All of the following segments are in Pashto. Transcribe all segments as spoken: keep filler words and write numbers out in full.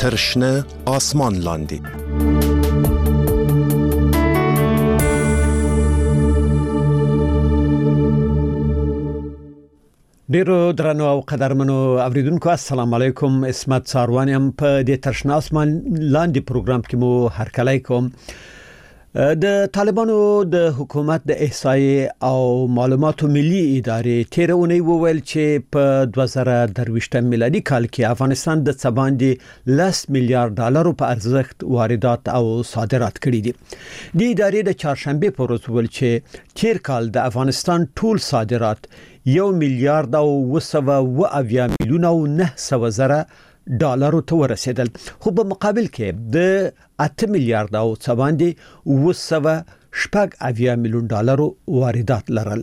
ترشنه آسمان لاندې. ډیرو درنو او قدرمنو اوریدونکو السلام علیکم. اسمت ساروانیم په دې ترشنه آسمان لاندې پروګرام کې مو هرکلی کوم. د طالبانو د حکومت د احصایې او معلوماتو ملي ادارې تیر اونۍ وویل چې په دوه زره درویشتم میلادي کال کې افغانستان د څه باندې لس میلیارډ ډالرو په ارزښت واردات او صادرات کړي دي. د ادارې د چهارشنبه په ورځ وویل چې تیر کال د افغانستان ټول صادرات یو میلیارډ او وسوه و اویا میلیون او نه سوه زره ډالرو ته ورسېدل، خو په مقابل کې د اته میلیارډ او څه باندې وسوه شپږ اویا میلیون ډالرو واردات لرل.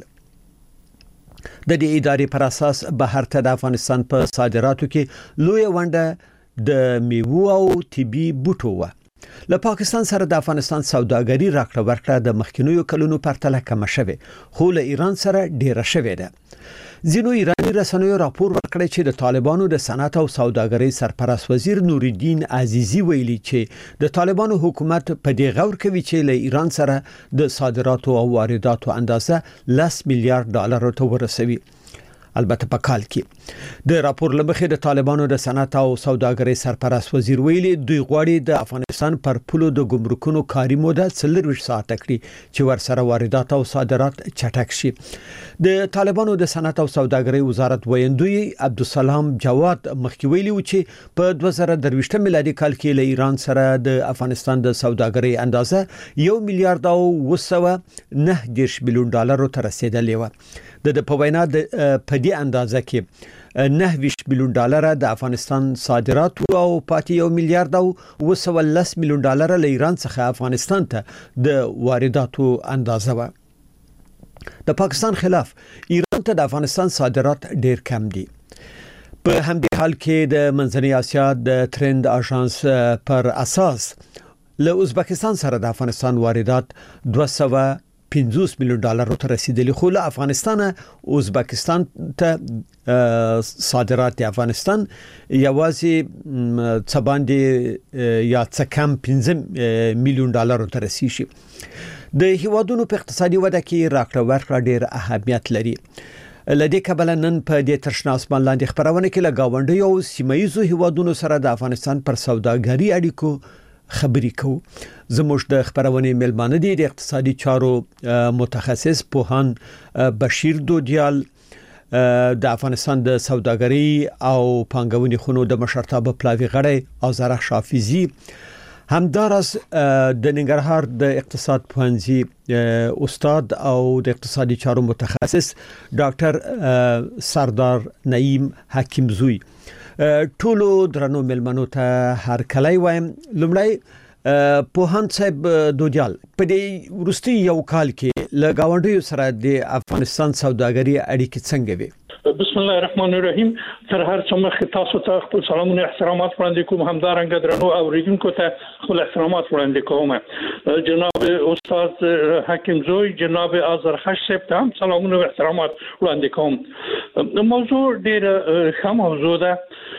د دې ادارې پر اساس بهر ته د افغانستان په صادراتو کې لوی ونډه د میوو او طبي بوټو و. له پاکستان سره د افغانستان سوداګري راکړه ورکړه د مخکینیو کلونو پرتله کم شوه، خو له ایران سره ډیره شوه ده. ځینو ایرانی رسنیو راپور ورکړی چې د طالبانو د صنعت او سوداګرۍ سرپرست وزیر نور الدین عزیزی ویلي چې د طالبانو حکومت په دې غور کوي چې له ایران سره د صادراتو او وارداتو اندازه لس میلیارډ ډالر ته ورسوي. البته په کال کې د راپور لمخې د طالبانو د صنعت او سوداګرۍ سرپرست وزیر ویلي دوی غواړي د افغانستان پر پولو د ګمرکونو کاري موده څلور ساعت کړي چې ورسره واردات او صادرات چټک شي. د طالبانو د صنعت او سوداګرۍ وزارت ویاندوی عبدالسلام جواد مخکې ویلي و چې په دوه زره درویشتم میلادي کال کې له ایران سره د افغانستان د سوداګرۍ اندازه یو میلیارډ او وسوه نه دیرش میلیون ډالر ته رسیدلې و. د په وینا د په دې اندازه کې نه ویش میلیون ډالر د افغانستان صادرات او پاتې یو میلیارډ او وسوه لس میلیون ډالر له ایران څخه افغانستان ته د وارداتو اندازه و. د پاکستان خلاف ایران ته د افغانستان صادرات ډیر کم دي. په همدې حال کې د منځنۍ اسیا د ترند اژانس پر اساس له ازبکستان سره د افغانستان واردات دوه سوه پنځوس میلیون ډالر ته رسیدلی، خو له افغانستان ازبکستان ته صادرات د افغانستان یوازې څه باندې یا څه کم پنځه میلیون ډالر ته رسیږي. د هیوادونو په اقتصادي وده کې راکړه ورکړه ډیر اهمیت لري. لدې کبل نن په دې ترشنه آسمان لاندې خبرونه کې له گاونډیو او سیمایي هیوادونو سره د افغانستان پر سوداګري اړیکو خبرې کوو. زموږ د خبرونه ملمانه دي د اقتصادي چارو متخصص پوهان بشیر دودیال، د افغانستان د سوداګري او پانګونې خونو د مشرتابه پلاوی غړی آذر شافیزی، همدارس د ننګرهار د اقتصاد پوهنځي استاد او د اقتصادي چارو متخصص ډاکټر سردار نعیم حکیم زوی. ټولو درنو ملمنو ته هرکلی وایم. لومړی پوهان صاحب دودیال، په دې وروستي یو کال کې له گاونډیو سره د افغانستان سوداګري اړیکې څنګه وي؟ بسم الله الرحمن الرحیم. تر هر څه مخکې تاسو ته خپل سلامونه احترامات وړاندې کوم، همدارنګه درنو اوریدونکو ته خپل احترامات وړاندې کوم. جناب استاد حکیم زوی، جناب آذر خش صاحب ته هم سلامونه او احترامات وړاندې کوم. موضوع ډیر ښه موضوع ده.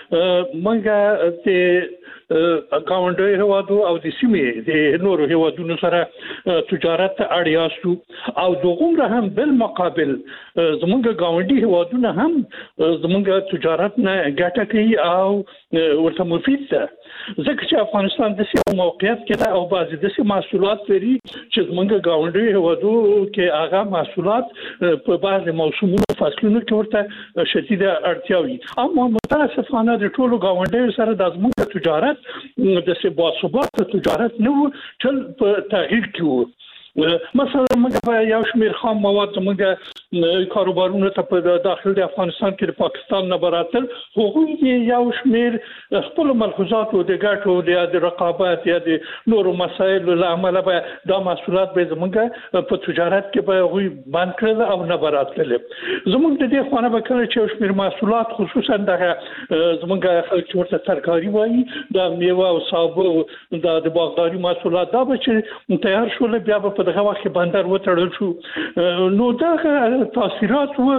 منګه ته گاونډي هوادو او د سیمې د نورو هوادونو سره تجارت اړیاستو او دغه هم بل مقابل زمونږ گاونډي هوادونه هم زمونږ تجارت نه ګټه کوي او ورته مفید ده، ځکه چې افغانستان د سیمه موقعیت کې ده او بعضې د سیمه محصولات لري چې زمونږ گاونډي هوادو کې هغه محصولات په بعضې موسمونو فصلونو کې ورته شدیده اړتیا وي. اما متاسفانه د ټولو گاونډیو سره د زمونږ تجارت د سی باثبات تجارت نه و، ټول په تغییر کې و. مثلا موږ په یو شمېر خام مواد موږ کاروبارونو ته په داخل د افغانستان کې د پاکستان نه براتل، هغوی یو شمېر خپل ملحوظات او د ګټو د رقابت یا د نورو مسایلو له امله به دا محصولات به زموږ په تجارت کې به هغوی بند کړل او نه براتل. زموږ د دې خونه به کله چې یو شمېر محصولات خصوصا دغه زموږ خلک چې ورته ترکاري وایي، د میوه او سابه د باغداري محصولات دا به چې تیار شول بیا به په دغه وخت بندر وتړل شو. نو دغه تاثیرات و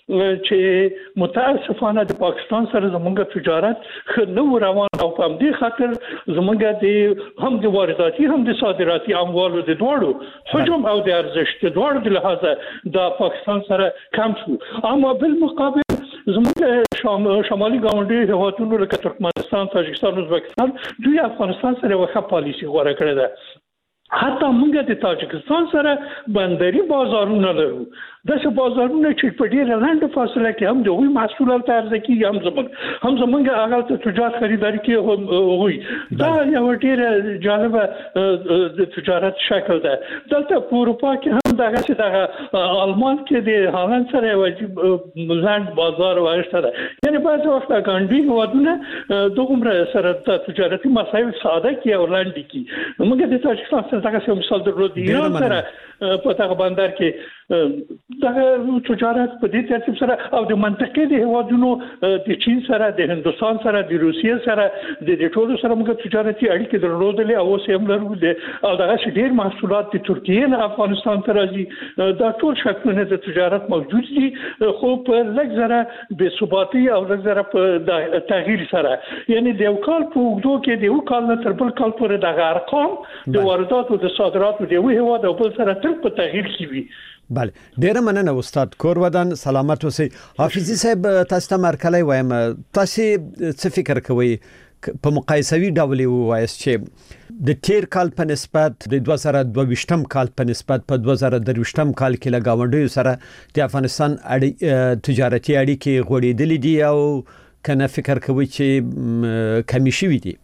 چې متاسفانه د پاکستان سره زموږ تجارت خنو روان او په دې خاطر زموږ د هم د وارداتي هم د صادراتي اموالو د دوړو حجم او د ارزښت د دوړو د لحاظه د پاکستان سره کم شو. اما بالمقابل زموږ شمالي ګاونډي هیوادونو لکه ترکمنستان، تاجکستان، ازبکستان دوی افغانستان سره وخت پالیسي غوړه کړې ده. حتی موږ د تاجکستان سره بندري بازارونه لرو، داسې بازارونه چې په ډیره لنډه فاصله کې هم د وی محصولات ته عرضه کیږي، هم زموږ هم زموږ هغه ته تجارت خریداري کوي وي. دا یو ډیره جالبه د تجارت شکل ده. دلته په اروپا کې هم دغه چې دغه آلمان کې د هالند سره واجب لنډ بازار واشته ده. یعنی بعض وخت ګاونډي هیوادونه دغه سره د تجارتي مسایل ساده کی او لاندې کی. موږ د تاجکستان دغه څه مثال درلود، ایران سره په دغه بندر کې دغه تجارت په دې ترتیب سره او د منطقې د هیوادونو د چین سره، د هندستان سره، د روسیې سره د دې ټولو سره موږ تجارتي اړیکې درلودلې او اوس هم لرو. او دغه ډېر محصولات د ترکیې نه افغانستان ته راځي. دا ټول شکلونه د تجارت موجود دي، خو په لږ ذره بې ثباتي او لږ ذره په تغییر سره. یعنی د یو کال په اوږدو کې د یو کال نه تر بل کال پورې دغه ارقام د وارداتو د صادراتو د یو هیواد او بل سره تل په تغییر کې وي. بله، ډیره مننه استاد کور ودان، سلامت اوسئ. حافظي صاحب تاسو ته مرکلای وایم، تاسو څه فکر کوئ په مقایسوي ډول وایست چې د تیر کال په نسبت د دوه زره دوه ویشتم کال په نسبت په دوه زره درې ویشتم کال کې له ګاونډیو سره د افغانستان تجارتي اړیکې غوړېدلې دي او کنه فکر کوئ چې کمی شوي دي؟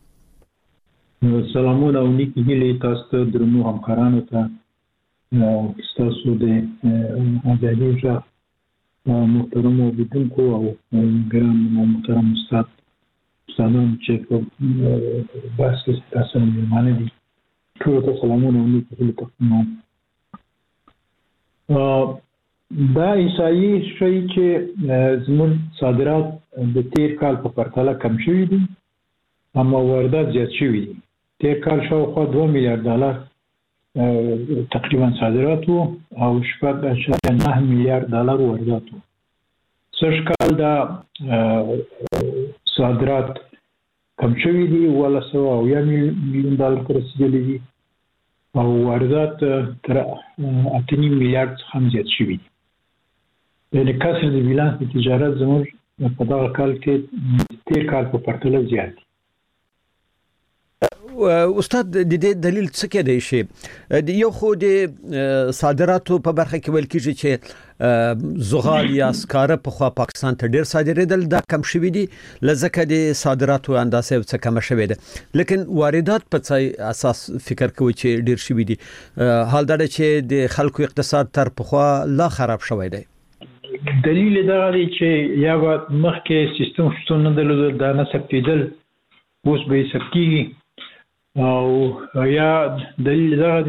سلامونه او نیکی هیلې تاسو ته درنو همکارانو ته ستاسو د ازادي ژغ محترم اوریدونکو او ګران محترم استاد استادان چې په بحث کې تاسو مېلمانه دي، ټولو ته سلامونه او نیکی هیلې تقدیموم. دا احصایي ښیي چې زموږ صادرات د تیر کال په پرتله کم شوي دي، اما واردات زیات شوي دي. تیر کال شاوخوا دوه میلیارد ډالر تقریبا صادرات وو او شپږ اعشاریه نه میلیارد ډالر واردات وو. سږ کال دا صادرات کم شوي دي، اوولس سوه اویا میلیون ډالر ته رسیدلي دي او واردات تر اته نیم میلیارد څخه هم زیات شوي دي. یعنې کسر د بیلانس د تجارت زموږ په دغه کال کې تیر کال په پرتله زیات دي. استاد د دې دلیل څه کېدای شي؟ یو خو د صادراتو په برخه کې ویل کېږي چې زغال یا سکاره په خوا پاکستان ته ډېر صادرېدل، دا کم شوي دي لکه د صادراتو اندازه څه کمه شوې ده، لیکن واردات په څه اساس فکر کوي چې ډېر شوي دي؟ حال دا چې د خلکو اقتصاد تر پخوا لا خراب شوی دی. دلیل دا دی چې یا به مخکې سیستم شتون نه درلود، دا نه ثبتېدل، اوس به یې ثبت کېږي، او یا دلیل دا دی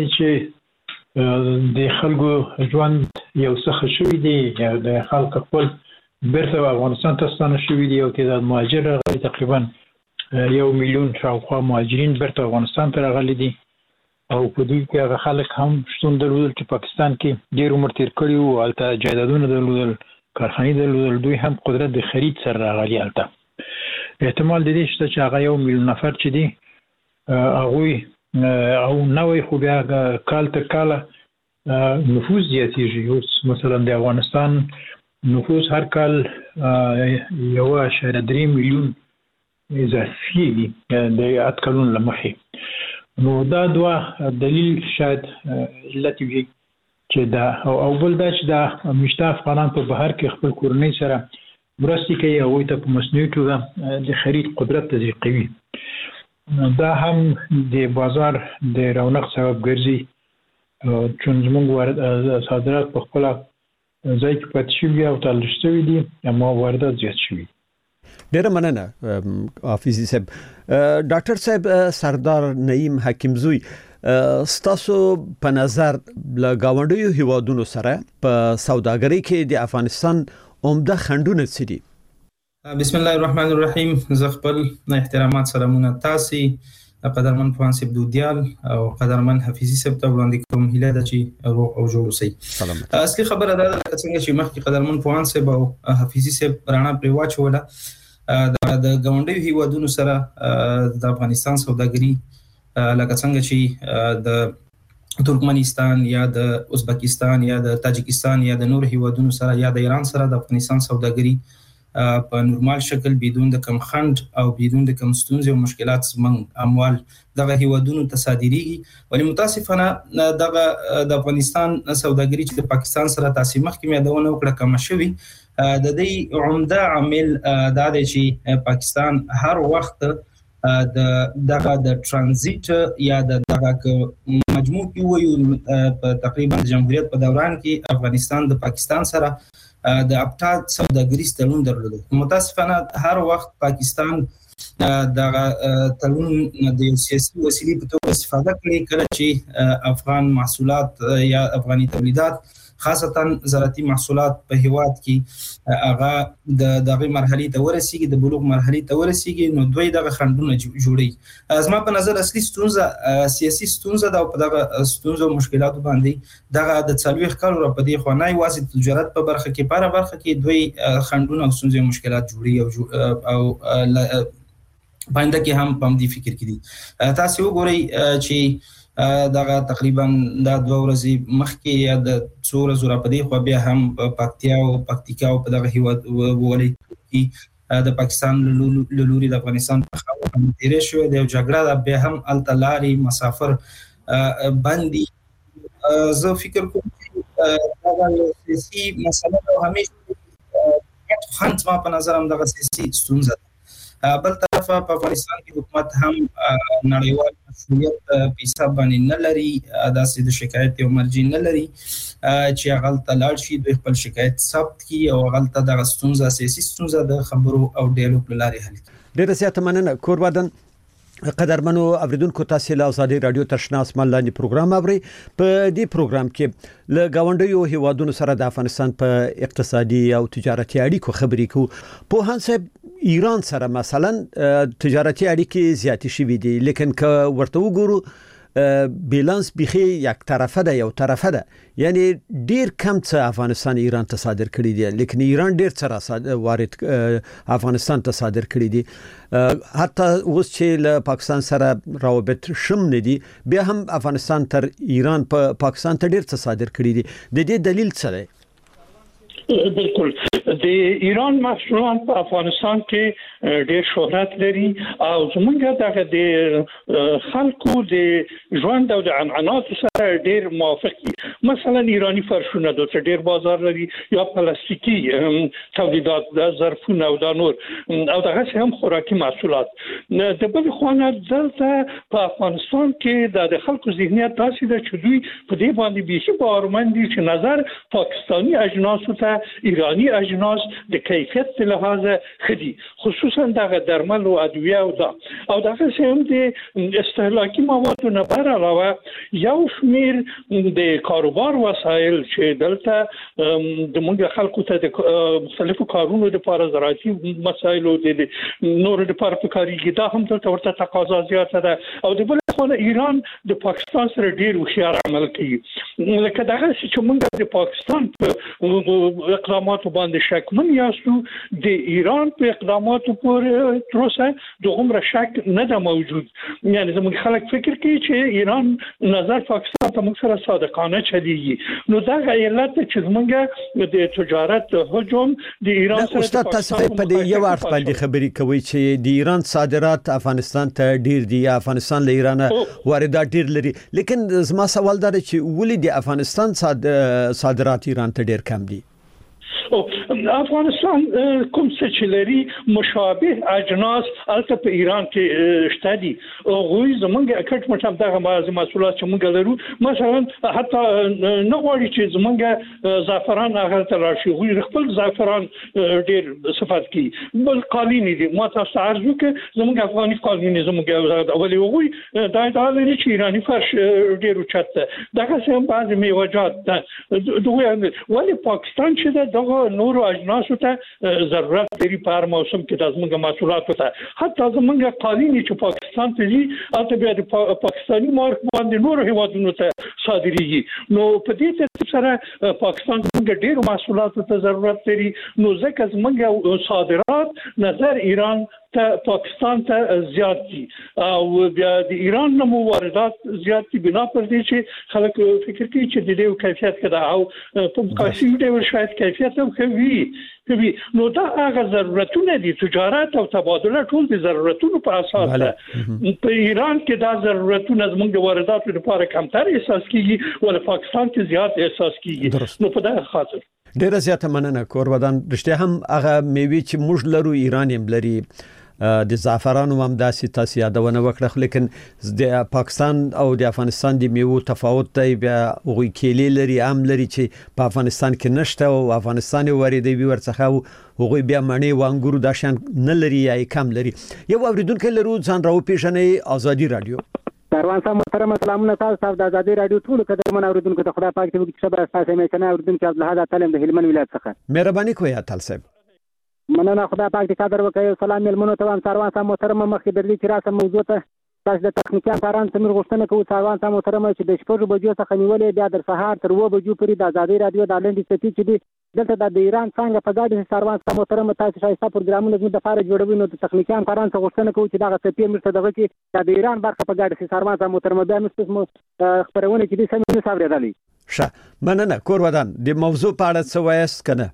چې د خلکو ژوند یو څه ښه شوي دي، یا د خلک خپل بیرته افغانستان ته ستانه شوي دي او تعداد مهاجر راغلي، تقریبا یو میلیون شاوخوا مهاجرین بیرته افغانستان ته راغلي دي او په دوی کې هغه خلک هم شتون درلودل چې پاکستان کې ډېر عمر تیر کړي وو، هلته جایدادونه درلودل، کارخانې درلودل، دوی هم قدرت د خرید سره راغلي هلته. احتمال د دې شته چې هغه یو میلیون نفر چې دي هغوی او نوی خو بیا کال تر کاله نفوذ زیاتېږي. اوس مثلا د افغانستان نفوذ هر کال یو اعشاریه درې میلیون اضافي کېږي د ات کلونو له مخې. نو دا دوه دلیل شاید علت وي چې دا او بل دا چې دا مشته افغانان په بهر کې خپل کورنۍ سره مرستې کوي، هغوی ته په مصنوعي توګه د خرید قدرت تضیق کوي. دا هم د بازار د رونق سبب ګرځي، چون زموږ صادرات په خپله ځای کې پاتې شوي او تلل شوي دي، اما واردات زیات شوي. ډیره مننه حافظي صاحب. ډاکټر صاحب سردار نعیم حکیمزوی، ستاسو په نظر له ګاونډیو هیوادونو سره په سوداګرۍ کې د افغانستان عمده خنډونه څه دي؟ بسم الله الرحمن الرحیم. زه خپل احترامات سلامونه تاسو قدرمن فانسیب دودیال او قدرمن حفیظي صاحب ته وړاندې کوم هیله ده چې روغ او جوړ اوسئ. اصلي خبره ده څنګه چې مخکې قدرمن فانسیب او حفیظي صاحب رانا پرې واچوله د ګاونډیو هیوادونو سره د افغانستان سوداګري لکه څنګه چې د ترکمنستان یا د ازبکستان یا د تاجکستان یا د نور هیوادونو سره یا د ایران سره د افغانستان سوداګري په نورمال شکل بدون د کم خند او بدون د کم ستونزې او مشکلات زمنګ اموال دغه هیوادونو تصادریږي. ولی متاسفانه دغه د افغانستان سوداګري چې د پاکستان سره تاسو مخکې مې دونه وکړه کم شوی د دې عمده عامل دا دی چې پاکستان هر وخت د دغه د ترانزیت یا د دغه مجموع کې وي په تقریبا جمهوریت په دوران کې افغانستان د پاکستان سره د ابتاد سوداګریز تړون درلود. متاسفانه هر وخت پاکستان دغه تړون د سیاسي وسیلې په توګه استفاده کړي کله چې افغان محصولات یا افغاني تولیدات خاصتا زراعتي محصولات په هیواد کې هغه د دغه مرحلې ته ورسیږي د بلوغ مرحلې ته ورسیږي نو دوی دغه خندونه جوړي. زما په نظر اصلي ستونزه سیاسي ستونزه دا په دغه ستونزو مشکلات باندې دغه د څلويخ کال را په دې خو نه واسي تجارت په برخه کې پاره برخه کې دوی خندونه او ستونزې مشکلات جوړي او او باندې کې هم پم دي فکر کړي. تاسو وګورئ چې دغه تقریبا د دوه ورځې مخکې یا د څو ورځې را پدې خو بیا هم پکتیا او پکتیکا او په دغه هیواد ولې د پاکستان له لوري د افغانستان په خاوره باندې تیرې شوې د جګړه د به هم التلاري مسافر باندې زه فکر کوم چې دا سیاسي مسله همیشه خنت ما په نظر هم دغه سیاسي ستونزه. بل طرف په افغانستان کې حکومت هم نړیوال مسؤلیت په حساب باندې نه لري داسې د شکایت او مرجع نه لري چې هغه تلاړ شي د خپل شکایت ثبت کړي او هغه ته د ستونزه سیاسي ستونزه د خبرو او ډیالوګ لارې حل کړي. ډیره زیاته مننه کوربدن قدرمنو اوریدونکو تاسو له آزادي رادیو تشنا اسمان لاندې پروګرام اوري. په دې پروګرام کې له گاونډیو هیوادونو سره د افغانستان په اقتصادي او تجارتي اړیکو خبرې کوو. په هانسه ایران سره مثلا تجارتي اړیکې زیاتې شوې دي لیکن که ورته وګورو بیلانس بخي یک طرفه ده یو طرفه ده یعنی ډیر کم څه افغانستان ایران ته صادر کړی دي لیکن ایران ډیر څه وارد افغانستان ته صادر کړی دي. حتی اوس چې له پاکستان سره روابط شم نه دي بیا هم افغانستان تر ایران په پا پاکستان ته ډیر څه صادر کړی دي. د دې دلیل څه دی؟ بالکل د ایران محصولات په افغانستان کې ډېر شهرت لري او زمونږ دغه د خلکو د ژوند او د عنعنات سره ډېر موافق دي. مثلا ایرانی فرشونه د ډېر بازار لري یا پلاستیکي تولیدات د ظرفونه او د نور او دغه هم خوراکي محصولات. د بل خوانه دلته په افغانستان کې د خلکو ذهنیت داسې ده چې دوی په دې باندې بيخي باورمن دي چې نظر پاکستانی اجناس ته ایرانی اجناس د کیفیت لحاظه خدي خصوصا دغه درمل او ادویه او دا او دغه هم د استهلاکي موادو نه بر علاوه یو شمیر د کاروبار وسایل چې دلته د موږ خلکو ته د مختلفو کارونو لپاره زراعتي مسایل او د نور لپاره کاریږي دا هم دلته ورته تقاضا زیاته ده او د بل خو ایران د پاکستان سره ډیر هوښیار عمل کوي. لکه دغه چې موږ د پاکستان په اقداماتو باندې شکمن یاستو د ایران په اقداماتو پورې تر اوسه د عمر شک نه ده موجود. یعنی زموږ خلک فکر کوي چې ایران نظر پاکستان ته موږ سره صادقانه چلیږي. نو دا علت چې موږ د تجارت هجوم د ایران سره استاد تاسو په دې یو اړه باندې خبرې کوي چې د ایران صادرات افغانستان ته ډیر دي یا افغانستان له ایران واردات ډیر لري لیکن زما سوال دا چې ولې د افغانستان صادرات ایران ته ډیر کم دي؟ افغانستان کوم څه چې لري مشابه اجناس البته په ایران کې شته دي. غوي زمونږ اکټ مټم دغه محصولات چې موږ لرو مثلا حتی نه غواړي چې زمونږ زعفران هغه ته راشي. غوي خپل زعفران ډیر صفات کوي بل قالینی دي ما تاسو عرض وکړ زمونږ افغاني قالینی زمونږ اولي غوي دا دا لري چې ایرانی فرش ډیر اوچته دغه هم بعض میوجات ده. دوی ولې پاکستان چې دغه دغه نور اجناسو ته ضرورت لري په هر موسم کې د زموږ محصولاتو ته حتی زموږ قالینې چې پاکستان ته ځي البته بیا د پاکستاني مارک باندې نور هیوادونو ته صادریږي نو په دې ترتیب سره پاکستان څنګه ډېر محصولاتو ته ضرورت لري نو ځکه زموږ صادرات نظر ایران ته پاکستان ته زیات دي او بیا د ایران نمو واردات زیات دي بنا پر دې چې خلک فکر کوي چې د دې کیفیت کده او په مقایسې ډول شاید کیفیت هم کوي کوي نو دا هغه ضرورتونه دي تجارت او تبادله ټول د ضرورتونو په اساس ده په ایران کې دا ضرورتونه زموږ د وارداتو لپاره کمتر احساس کیږي ول پاکستان کې زیات احساس کیږي نو په دا خاطر ډیره زیاته مننه کورودان رښتیا هم هغه میوي چې موږ لرو ایران هم لري د زعفرانو هم داسې تاسو یادونه وکړه لیکن د پاکستان او د افغانستان د میوو تفاوت دی بیا وګړي کېلې لري عام لري چې په افغانستان کې نشته او افغانستان واردوي ورڅخه وګړي بیا مڼې وانګورو دا شان نه لري یا کم لري یو اوریدونکو لرو ځان راو پیژنې ازادي رادیو کاروان صاحب محترم سلامونه تاسو د ازادي رادیو ټول قدرمن اوریدونکو ته خدای پاک دې وکړي خبر تاسو مې کنه اوریدونکو عبدالحد تعلیم د هلمند ولایت څخه مهرباني کوئ تعال صاحب مننه خدای پاک دې قدر وکړي سلام ملمنو ته کاروان صاحب محترم مخکې درلي چې راسه موضوع ته تاسو د تخنیکی کاران سمیر غوښتنه کوي کاروان صاحب محترم چې د شپږ بجو څخه نیولې بیا در سهار تر اوه بجو پورې د ازادي رادیو د لنډي سټي چې دی دلته د ایران څنګه په ګاډي کاروان صاحب محترم تاسو شایسته پروګرامونه زموږ د لپاره جوړوي نو د تخنیکی کاران څخه غوښتنه کوي چې دا سټي مرسته دغه چې د ایران برخه په ګاډي کاروان صاحب محترم بیا مستثمر خبرونه چې دي سم نه صبرېدلې ښه مننه کورودان د موضوع په اړه څه وایس کنه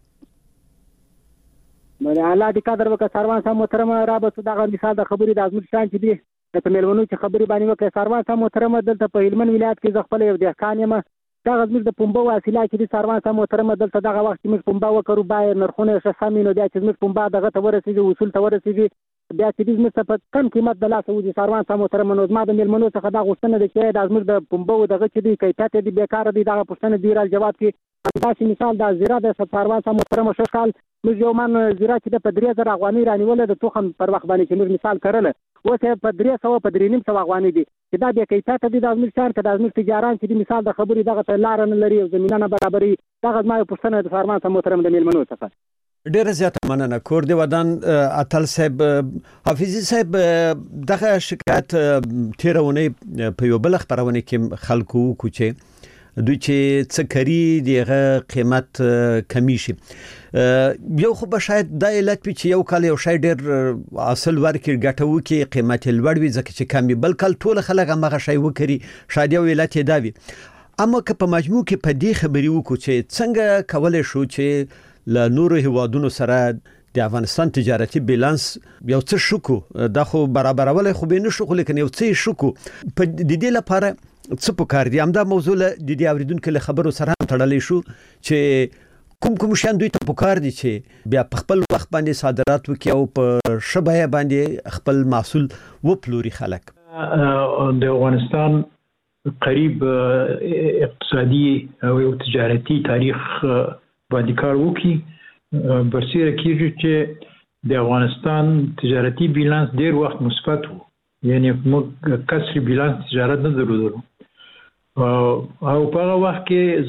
مله الله دې قدر وکړه سروان صاحب محترم را به دغه مثال د خبرې د ازمیر شان چې دی د میلمنو چې خبرې باندې وکړه سروان صاحب محترم دلته په هلمند ولایت کې ځ خپل یو دهقان یم دغه زموږ د پنبه وسیله چې د سروان صاحب محترم دلته دغه وخت موږ پنبه وکړو بای نرخونه ښه سمې نو بیا چې موږ پنبه دغه ته ورسېږي وصول ته ورسېږي بیا چې موږ په کم قیمت د لاسه وځي سروان صاحب محترم نو زما د میلمنو څخه دا غوښتنه ده چې د زموږ د پنبه دغه چې دی کیفیت دی بیکاره دی دغه پوښتنه دی را جواب کې داسې مثال د زیرا د سروان صاحب محترم شو کال موږ یو من زیرا چې د په درې زره افغانۍ رانیوله د تخم پر وخت باندې چې موږ مثال کړله اوس یې په درې سوه په درې نیم سوه افغانۍ دي چې دا بیا کیفیت دی د زموږ شهر که د زموږ تجاران چې د مثال د خبرې دغه ته لاره نه لري او زمینه نه برابري دغه زما یو پوښتنه د سروان صاحب محترم د میلمنو څخه ډیره زیاته مننه کور دی ودان اتل صاحب حافظي صاحب دغه شکایت تیرونه په یو بل خبرونه کې خلکو کوچه دوی چې څه کری دغه قیمت کمی شي یو خو به شاید د علت چې یو کال یو شای ډیر اصل ورکړ غټو کې قیمت لوړ وي ځکه چې کمی بل کال ټول خلک هغه شای وکړي شاید یو علت دی وي اما که په مجموع کې په دې خبرې وکړو چې څنګه کولای شو چې له نورو هیوادونو سره د افغانستان تجارتي بیلانس یو څه شکو دا خو برابرول خو به نه شو لیکن یو څه شکو په د دې لپاره څه پکار دي همدا موضوع له د دې اوریدونکو له خبرو سره هم تړلې شو چې کوم کوم شان دوی ته پکار دي چې بیا په خپل وخت باندې صادرات وکړي او په شبهه باندې خپل محصول وپلوري خلک د افغانستان قریب اقتصادي او تجارتي تاریخ باندې کار وکړي برسیره کیږي چې د افغانستان تجارتي بیلانس ډیر وخت مثبت وو یعنی موږ کسر بیلانس تجارت نه درلودو او په هغه وخت کې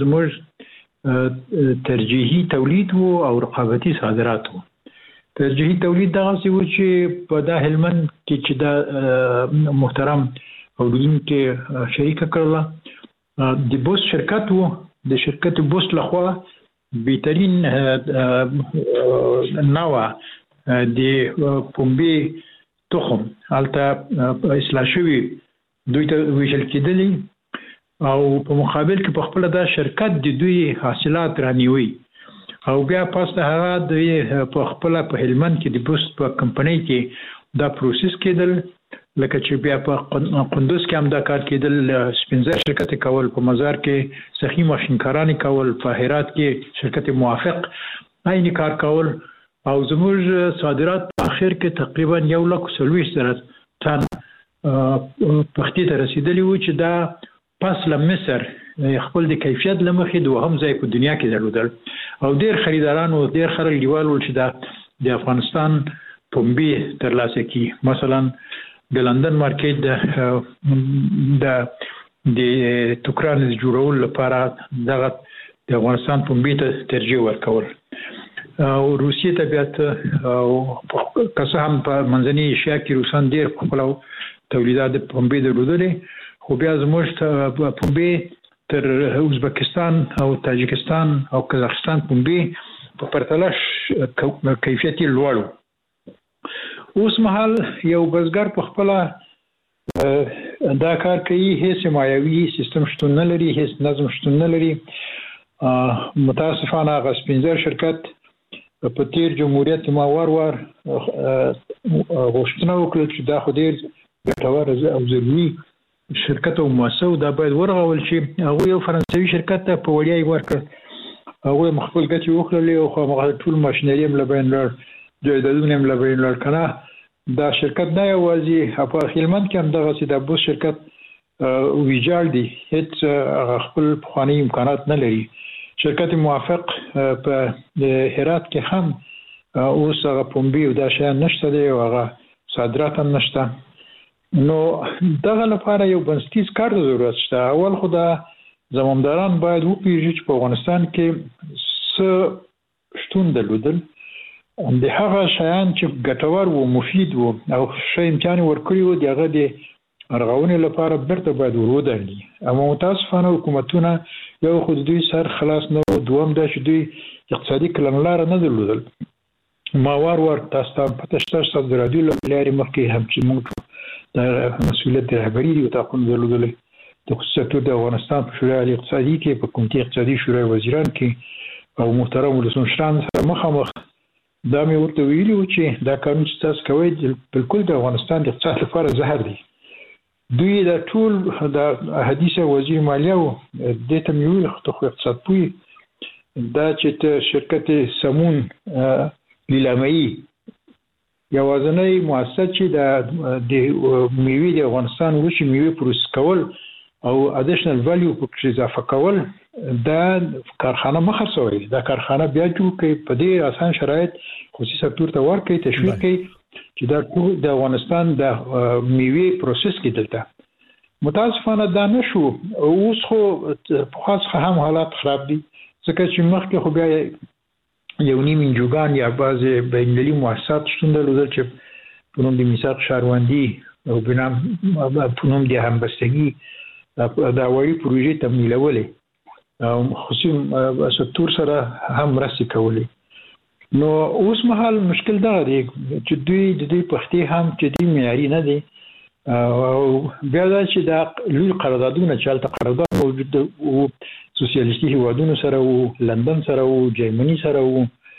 زموږ ترجیحي تولید وو او رقابتي صادرات وو ترجیحي تولید دغه څه و چې په دا هلمند کې چې دا محترم اوریدونکو شریک کړله د بوس شرکت وو د شرکت بوس لخوا بهترین نوع د پنبې تخم البته اصلاح شوی دوی ته ویشل کېدلی او په مقابل کې په خپل دا شرکت د دوی حاصلات رانیوي او بیا پس هغه د په خپل په هلمند کې د بوست په کمپنۍ کې دا پروسس کېدل لکه چې بیا په قندوز کې هم دا کار کېدل سپنزر شرکت کول په مزار کې سخی ماشینکارانی کول په هرات کې شرکت موافق عین کار کول او زموږ صادرات په اخر کې تقریبا یو لک څلوېښت زره تن پختې ته رسیدلی و چې دا پس له مصر خپل د کیفیت لمخې دوهم ځای په دنیا کې درلودل او ډېر خریداران او ډېر خلک لیوال ول چې دا د افغانستان پنبې ترلاسه کړي مثلا د لندن مارکیټ د د د ټوکران جوړول لپاره دغه د افغانستان پنبې ته ترجیح ورکول او روسیې طبيعت او کسه هم په منځني ایشیا کې روسان ډېر خپل تولیدات پنبې درلودلې خو بیا زموږ پنبې تر ازبکستان او تاجکستان او قزاقستان پنبې په پرتله کیفیت لوړ اوس مهال یو بزګر په خپل دا کار کوي هیڅ مایوي سیستم شتون نه لري هیڅ نظم شتون نه لري متاسفانه غسپینزر شرکت په تیر جمهوریت ما وار وار غوښتنه وکړه چې دا خو ډیر ګټور او ضروري شرکت او مؤسسه دا باید ورغول شي هغه یو فرانسوي شرکت ته په وړیا ورکړ هغه مخفل ګټي وکړلې او خو ټول ماشينري هم لبین لر جایدادونه هم لبین لر کنه دا شرکت نه یوازې په خلمن کې هم دغه سي د بوس شرکت ویجاړ دي هیڅ خپل خواني امکانات نه لري شرکت موافق په هرات کې هم اوس هغه پنبې او دا شی نشته دی او هغه صادرات هم نشته نو دغه لپاره یو بنسټیز کار ضرورت شته اول خدا زمونداران باید وپیژني چې په افغانستان کې څه شتون درلودل د هغه شیان چې ګټور او مفید وو او شی امکان ورکړي وو دغه د ارغونې لپاره برته باید ورودلې اما متاسفانه حکومتونه یو خود دوی سر خلاص نه دوم د شدي اقتصادي کلنلار نه درلودل ما وار وار تاسو ته پته شته د رادیو لارې مخکې هم چې موږ د مسؤلیت رهبری او تاقون درلودل د خصوصیت د افغانستان په شورا اقتصادي کې په کمیټې اقتصادي شورا وزیران کې او محترم ولسمشران سره مخامخ دا مې ورته ویلي و چې دا قانون چې تاسو کوئ بالکل د افغانستان د اقتصاد لپاره زهر دی دوی دا ټول د حدیثه وزیر مالیه و د ته میول خو اقتصاد پوي دا چې شرکت سمون لیلامي یوازنۍ مؤسسه چې د میوې د افغانستان وشي میوې پروسس کول او ادیشنل ویلیو په اضافه کول دا کارخانه مخرڅوي دا کارخانه بیا جوړ کوي په دې آسان شرایط خصوصي سکتور ته ورکړي تشویق کوي چې دا ټول د افغانستان د میوې پروسس کې دلته متاسفانه دا نشو اوس خو په خاص هم حالات خراب دي ځکه چې مخکې خو بیا یو نیم انجوګان یا بعضې بینالمللي مؤسسات شتون درلودل چې په نوم د میثاق شهروندي او بنام په نوم د همبستګي دا وړي پروژې تمویلولې او خصوصي سکتور سره هم مرستې کولې نو اوس مهال مشکل دا دی چې دوی د دې پختې هم چې دوی معیاري نه دي او بیا دا چې دا لوی قراردادونه چې هلته قرارداد موجود او سوسیالیستي هیوادونو سره او لندن سره او جرمني سره او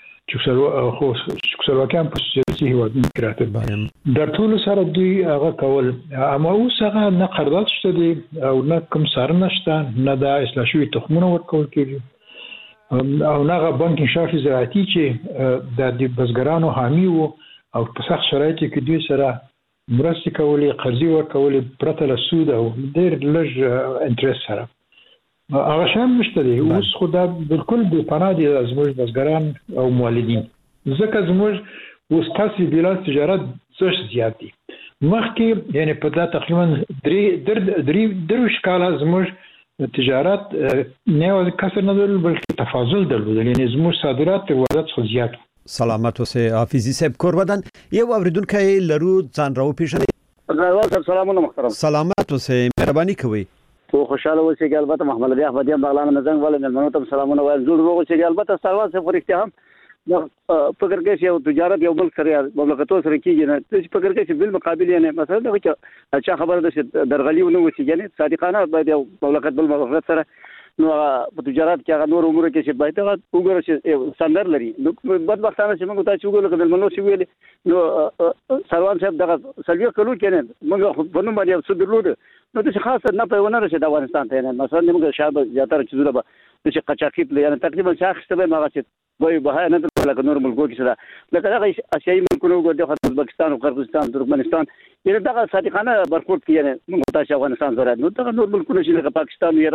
چکسلواکیان په سوسیالیستي هیوادونو کې راته در ټول سره دوی هغه کول اما اوس هغه نه قرارداد شته دي او نه کوم څارنه شته نه دا اصلاح شوي تخمونه ورکول کېږي او هغه بانکي شافي زراعتي چې د بزګرانو حامي وو او په سخت شرایطو کې دوی سره مرستې کولې قرضې ورکولې پرته له سود او ډېر لږ انټرست سره هغه شان نشته دی اوس خو دا بالکل بې پناه دي زموږ بزګران او مولدین ځکه زموږ اوس تاسې بلاس تجارت څه زیات دي مخکې یعنې په دا تقریبا درې درویشت کاله زموږ تجارت نه یوازې کسر نه درلود بلکې تفاضل درلود یعنې زموږ صادرات تر واردات څخه زیات سلامت اوسئ حافظي صاحب کور ودان یو اوریدونکی لرو ځان راوپېژنئ سلامونه محترم سلامت اوسئ مهرباني کوئ تو خوشاله اوسئ چې البته محمد علي احمدی هم بغلان مزنګ ول مېلمنو ته سلامونه وایم جوړ وګورئ چې البته سروان سے فرښتیا هم فکر کوي چې تجارت یو ملک سره مملکتو سره کیږي نه چې فکر کوي چې بل مقابل یې نه مثلا دا چې اچھا خبره ده چې درغلي ونه وسی یعنی صادقانه باید یو مملکت بل مملکت سره نو په تجارت کې هغه نور امور کې چې باید وګورئ چې سندر لري نو بدبختانه چې موږ ته چې وګورئ کله منو چې ویل نو سروان صاحب دغه سلوي کلو کې نه موږ په نوم باندې څه درلود نو د خاصه نه په ونه رسید افغانستان ته نه مثلا موږ شابه زیاتره چې زړه به چې قچاقیت یعنی تقریبا شاخص ته ما چې وای به نه لکه نور ملکو کې سره لکه هغه اسیایي ملکونو وګورئ د ازبکستان او قرغیزستان ترکمنستان یعنی دغه صادقانه برخورد کې یعنی موږ تاسو افغانستان سره نو دغه نور ملکونه چې لکه پاکستان ایران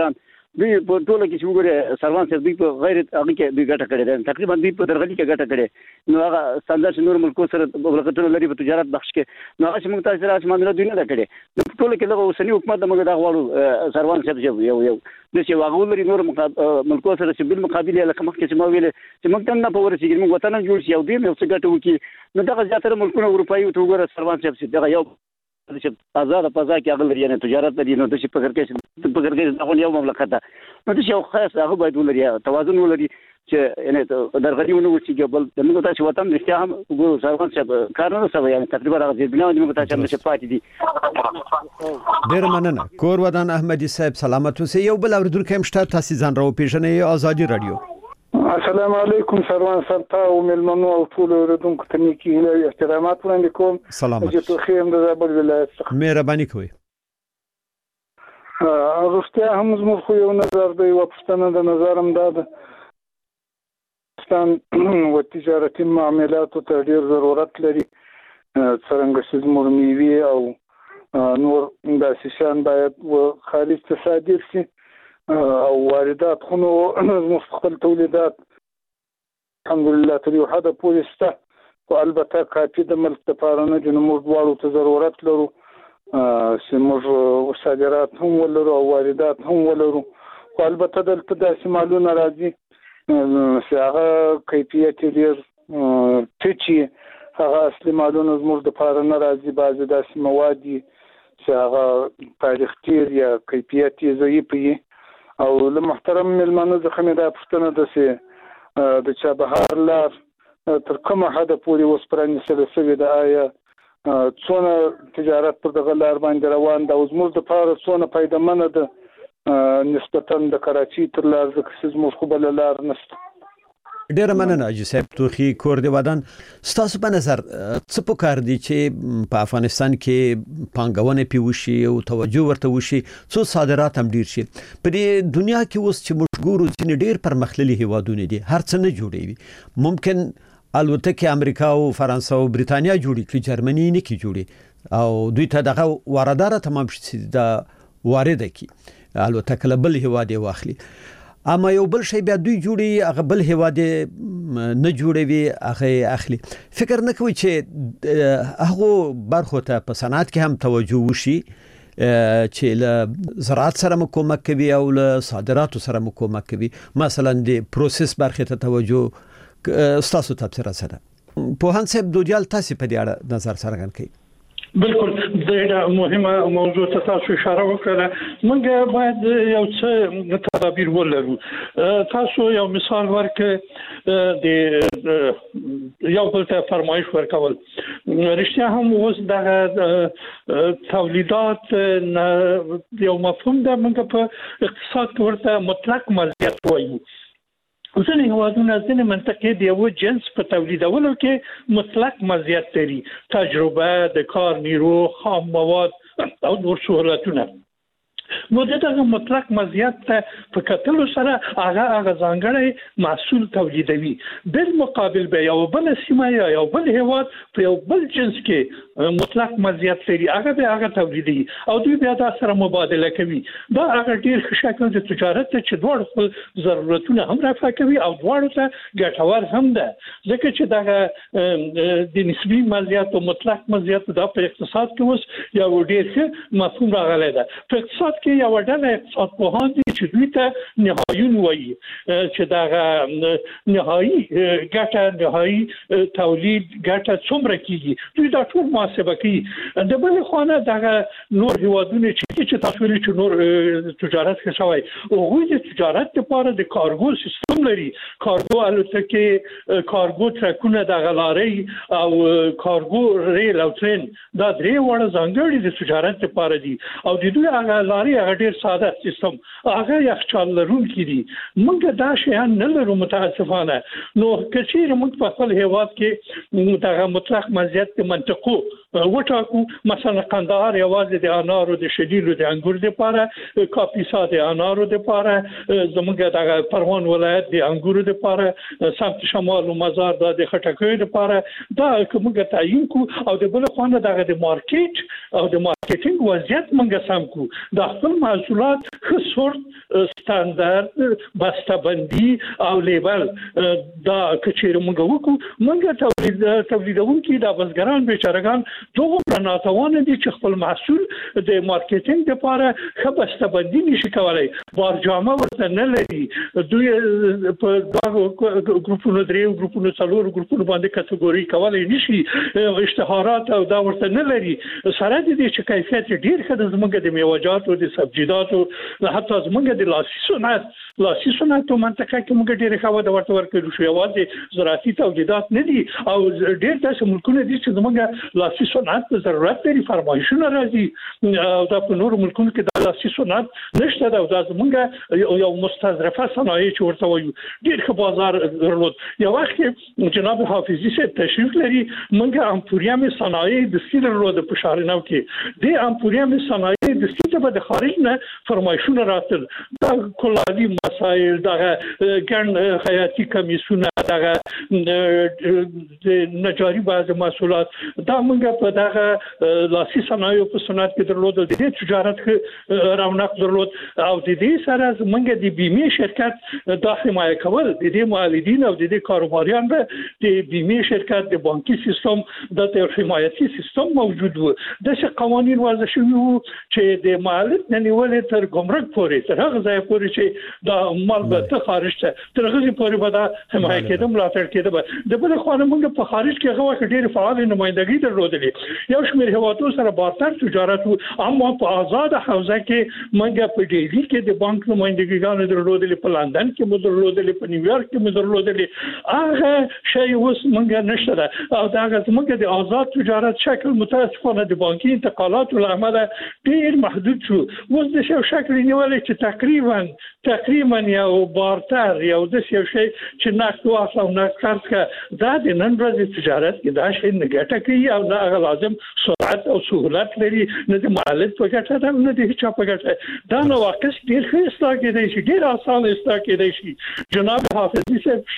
دوی په ټوله کې چې وګوره سروان صاحب دوی په غیر هغه کې دوی ګټه کړې ده تقریبا دوی په درغلي کې ګټه کړې نو هغه ستاندار نور ملکو سره مملکتونه لري په تجارت بخش کې نو هغه چې موږ تاسو سره معاملې دوی نه کړې ټوله کې دغه اوسنی حکومت د موږ د غواړو سروان صاحب یو یو د څه واغول لري نور ملکو سره چې بل مقابله لکه مخکې چې ما ویل چې موږ څنګه په ورسېږي موږ وطن جوړ شي او دوی یو څه ګټه وکړي نو دغه ځاتره ملکونه اروپایي ته وګوره سروان صاحب چې دغه یو چې آزاد فضا کې هغه لري نه تجارت لري نو د شي په فکر کې په فکر کې هغه یو مملکت ده نو د شي یو خاص هغه باید ولري توازن ولري چې یعنی درغلیونه وشي بل د موږ تاسو وطن رښتیا هم وګورو سروان صاحب کار نه سوي یعنی تقریبا هغه بنا د موږ تاسو هم پاتې دي ډیر مننه کور ودان احمدي صاحب سلامت اوسئ یو بل اوریدونکو هم شته تاسو ځان راو پیژنئ ازادي رادیو السلام علیکم سروان صاحب تا او ملمنو او ټول اوریدونکو ته نیکی هیله احترامات وړاندې کوم سلامت چې ته خیم د زابل ولایت څخه مهرباني کوئ ا رښتیا هم زموږ خو یو نظر دی او پښتنه د نظرم دا ده افغانستان و تجارتي معاملاتو ته ډیر ضرورت لري څنګه چې زموږ میوه او نور د شیشان باید و خارج ته صادر شي او واردات خو نو مستقل تولیدات الحمدلله تر یو حد پورې شته او البته کافي د ملک لپاره نه د موږ دواړو ته ضرورت لرو چې موږ صادرات هم ولرو او واردات هم ولرو خو البته دلته داسې مالونه راځي چې هغه کیفیت ډېر ټیټ هغه اصلي مالونه زموږ لپاره نه راځي بعضې داسې مواد دي چې هغه تاریخ تیر یا کیفیت یې ضعیف وي او له محترم ملمانو څخه مې دا پوښتنه ده چې د چابهار لار تر کومه حده پورې اوس پرانیستل شوې ده آیا څونه تجارت پر دغه لار باندې روان ده او زموږ دپاره څونه فایدهمنه ده نسبتا د کراچۍ تر لار ځکه چې زموږ خو بله لار نشته ډیر مننه حاجي صاحب توخي کور دی ودان ستاسو په نظر څه پکار دي چې په افغانستان کې پانګونه پیوشي او توجه ورته وشي څو صادرات هم ډیر شي په دې دنیا کې اوس چې موږ ګورو چې ډیر پرمختللي هیوادونه دي هر څه نه جوړوي ممکن البته امریکا او فرانسه او بریتانیا جوړي چې جرمني نه کی جوړي او دوی ته دغه واردات تمام شي د وارده کی البته کله بل هیواد واخلي اما یو بل شی بیا دوی جوړي هغه بل هیواد نه جوړوي هغه اخلي فکر نه کوي چې هغه برخو ته په صنعت کې هم توجه وشي چې له زراعت سره مکمل کوي او له صادراتو سره مکمل کوي مثلا د پروسس برخه ته توجه ستاسو تفسیر سره په هان صاحب دوجال تاسو په دې اړه نظر څرګند کړئ بالکل دا مهمه موضوع ته تاسو اشاره وکړه موږ باید یو څه تدابیر ولرو تاسو یو مثال ورکړئ د یو بل ته فرمایش ورکول رښتیا هم اوس د تولیدات یو مفهوم ده موږ په اقتصاد ورته مطلق مزیت وایو ځینې هیوادونه ځینې منطقې د یو جنس په تولیدولو کې مطلق مزیت لري تجربه د کار نیرو خام مواد او نور سهولتونه نو دغه مطلق مزیت ته په کتلو سره هغه هغه ځانګړی محصول تولیدوي بل مقابل به یو بل سیمه یا یو بل هیواد په یو بل جنس کې مطلق مزیت لري هغه به هغه تولیدي او دوی بیا د سره مبادله کوي دا هغه ډیر ښه شکل د تجارت چې دوه خپل ضرورتونه هم رافع کوي او دواړو ته ګټور هم ده ځکه چې دغه د نسبی مزیت او مطلق مزیت د اقتصاد کې اوس یو ډیر ښه مفهوم راغلی ده په اقتصاد کې یو ډول اقتصاد پوهان دي چې دوی ته نهایون وایي چې دغه نهایي ګټه نهایي تولید ګټه څومره کیږي دوی دا ټول محاسبه کوي د بل خانه دغه نور هیوادونه چې تاسو ویلي چې نور تجارت کې شوی او هغوی د تجارت لپاره د کارګو سیستم لري کارګو الوتکې کارګو ټرکونه د غلارې او کارګو ریل او ترین دا درې وړه ځانګړي د تجارت لپاره دي او د دوی هغه لارې هغه ډیر ساده سیستم هغه یخچال لرونکي دي موږ دا شیان نه لرو متاسفانه نو کچیر موږ په خپل هیواد کې دغه مطلق مزیت د منطقو وټاکو مثلا قندهار یوازې د انارو د شلیلو د انګور لپاره کاپیسا د انارو لپاره زموږ دغه پروان ولایت د انګورو لپاره سمت شمال او مزار د خټکیو لپاره دا کومه تعیین کو او د بل خانه دغه د مارکیټ او د مارکیټینګ وضعیت موږ سم کو د خپل محصولات خصوص ستاندرد بسته‌بندي او لیبل دا کچیر موږ وکړو موږ تولید تولیدونکو د بزګران بیچارهګان دوه ناتوان دي چې خپل محصول د مارکیټینګ لپاره ښه بسته‌بندي نشي کولای بارجامه ورته نه لري دوی په دغه ګروپونو درې ګروپونو څلور ګروپونو باندې کټګوري کولای نشي اشتهارات او دا ورته نه لري سره دي چې کیفیت ډیر ښه د زموږ د میوه‌جاتو د سبزیجاتو حتی زموږ د لاسي صنعت لاسي صنعت منطقه کې موږ ډیر ښه وده ورته ورکړو شو یوازې زراعتي تولیدات نه دي او ډیر داسې ملکونه دي چې زموږ لاسي صنعت په ضرورت لري فرمایشونه راځي او دا په نورو ملکونو کې د لاسي صنعت نشته دا د زموږ یو مستظرفه صنایع چې ورته وایو ډیر ښه بازار درلود یو وخت جناب حافظي صاحب تشریف لري موږ امپوریام صنایع د سیل درلود په شهرنو کې د امپوریام صنایع د سیل په د خارج نه فرمایشونه راتل دا کلالي مسائل دا ګڼ حیاتي کمیسونه دا د نجاري بعض محصولات دا موږ په دغه لاسي صنایع په صنعت کې درلود د دې تجارت رونق درلود او د دې سره موږ د بیمه شرکت د حمایت کول د دې مالدین او د دې کاروباریان به د بیمه شرکت د بانکي سیستم د حمایتي سیستم موجود و د څه قوانين وضع شوی وو چې د مالک نه نیولې تر ګمرک پورې تر هغه ځای پورې چې د مال به خارج ته تر هغه پورې به د حمایت کېدم ملاتړ کېده د بل خو موږ په خارج کې هغه وخت ډېر فعال نمائندګي درلودلې یو شمېر هیوادونو سره بارتر تجارت اما په آزاد حوزه کې موږ په ډیلی کې د بانک نمائندګیان درلودلې په لندن کې مو درلودلې په نیویارک کې مو درلودلې هغه شی اوس موږ نشته او دا هغه موږ د آزاد تجارت شکل متاسفانه د بانکي انتقالات ولعمل ډېر محدود شو اوس د شو شکل نیولې چې تقریبا تقریبا یو بارتر یو د شو شی چې نقد واخلو نقد قرض کا دا د نن ورځې تجارت کې دا شی نه ګټه کوي او دا لازم سرعت او سهولت لري نه د مالک په ګټه ده نه د هیڅ په ګټه دا نو واقعي ډیر ښه اصلاح کېدای شي ډیر اسانه اصلاح کېدای شي جناب حافظي صاحب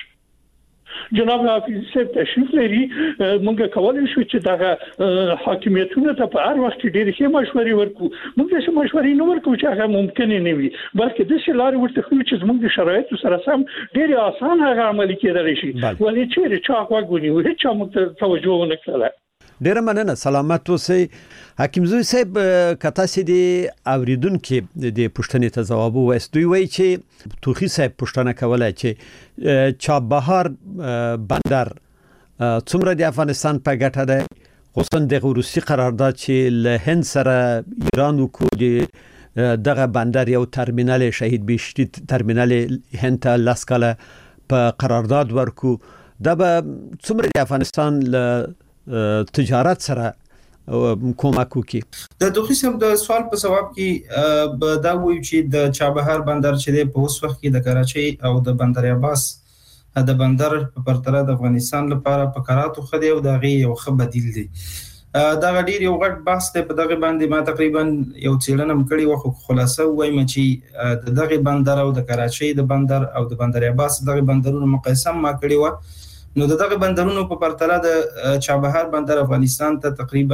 جناب حافظي صاحب تشریف لري موږ کولای شو چې دا حاکمیتونه ته په هر وخت ډېر ښه مشورې ورکو موږ څه مشورې نه ورکو چې هغه ممکن نه وي بلکې د څه لارې ورته خو چې موږ د شرایطو سره سم ډېر اسان هغه عملي کېدلی شي ولې چې چا غوږونی و هیڅ موږ توجه ونه کړله ډیر مننه سلامت اوسئ حکیم زوی صاحب کته سي دي اوریدونکو د پښتنې ته جواب وایست دوی وایي چې توخي صاحب پښتنه کولای چې چابهار بندر څومره د افغانستان په ګټه ده خصوصا د روسي قرارداد چې له هند سره ایران وکړي دغه بندر یو ترمینال شهید بهشتی ترمینال هند ته لاسکاله په قرارداد ورکو دا به څومره د افغانستان له تجارت سره کومک وکي د دوخي سم د سوال په جواب کې به دا وایي چې د چابهار بندر چې په اوس وخت کې د کراچۍ او د بندر عباس د بندر په پرتله د افغانستان لپاره په کاراتو خدي او دغه یو ښه بدیل دی دا غډیر یو غټ بحث دی په دغه باندې ما تقریبا یو څېړنه مکړی و خلاصه وایم چې د دغه بندر او د کراچۍ د بندر او د بندر عباس دغه بندرونو مقایسه ما کړی و نو دغه بندرونو په پرتله د چابهار بندر افغانستان ته تقریبا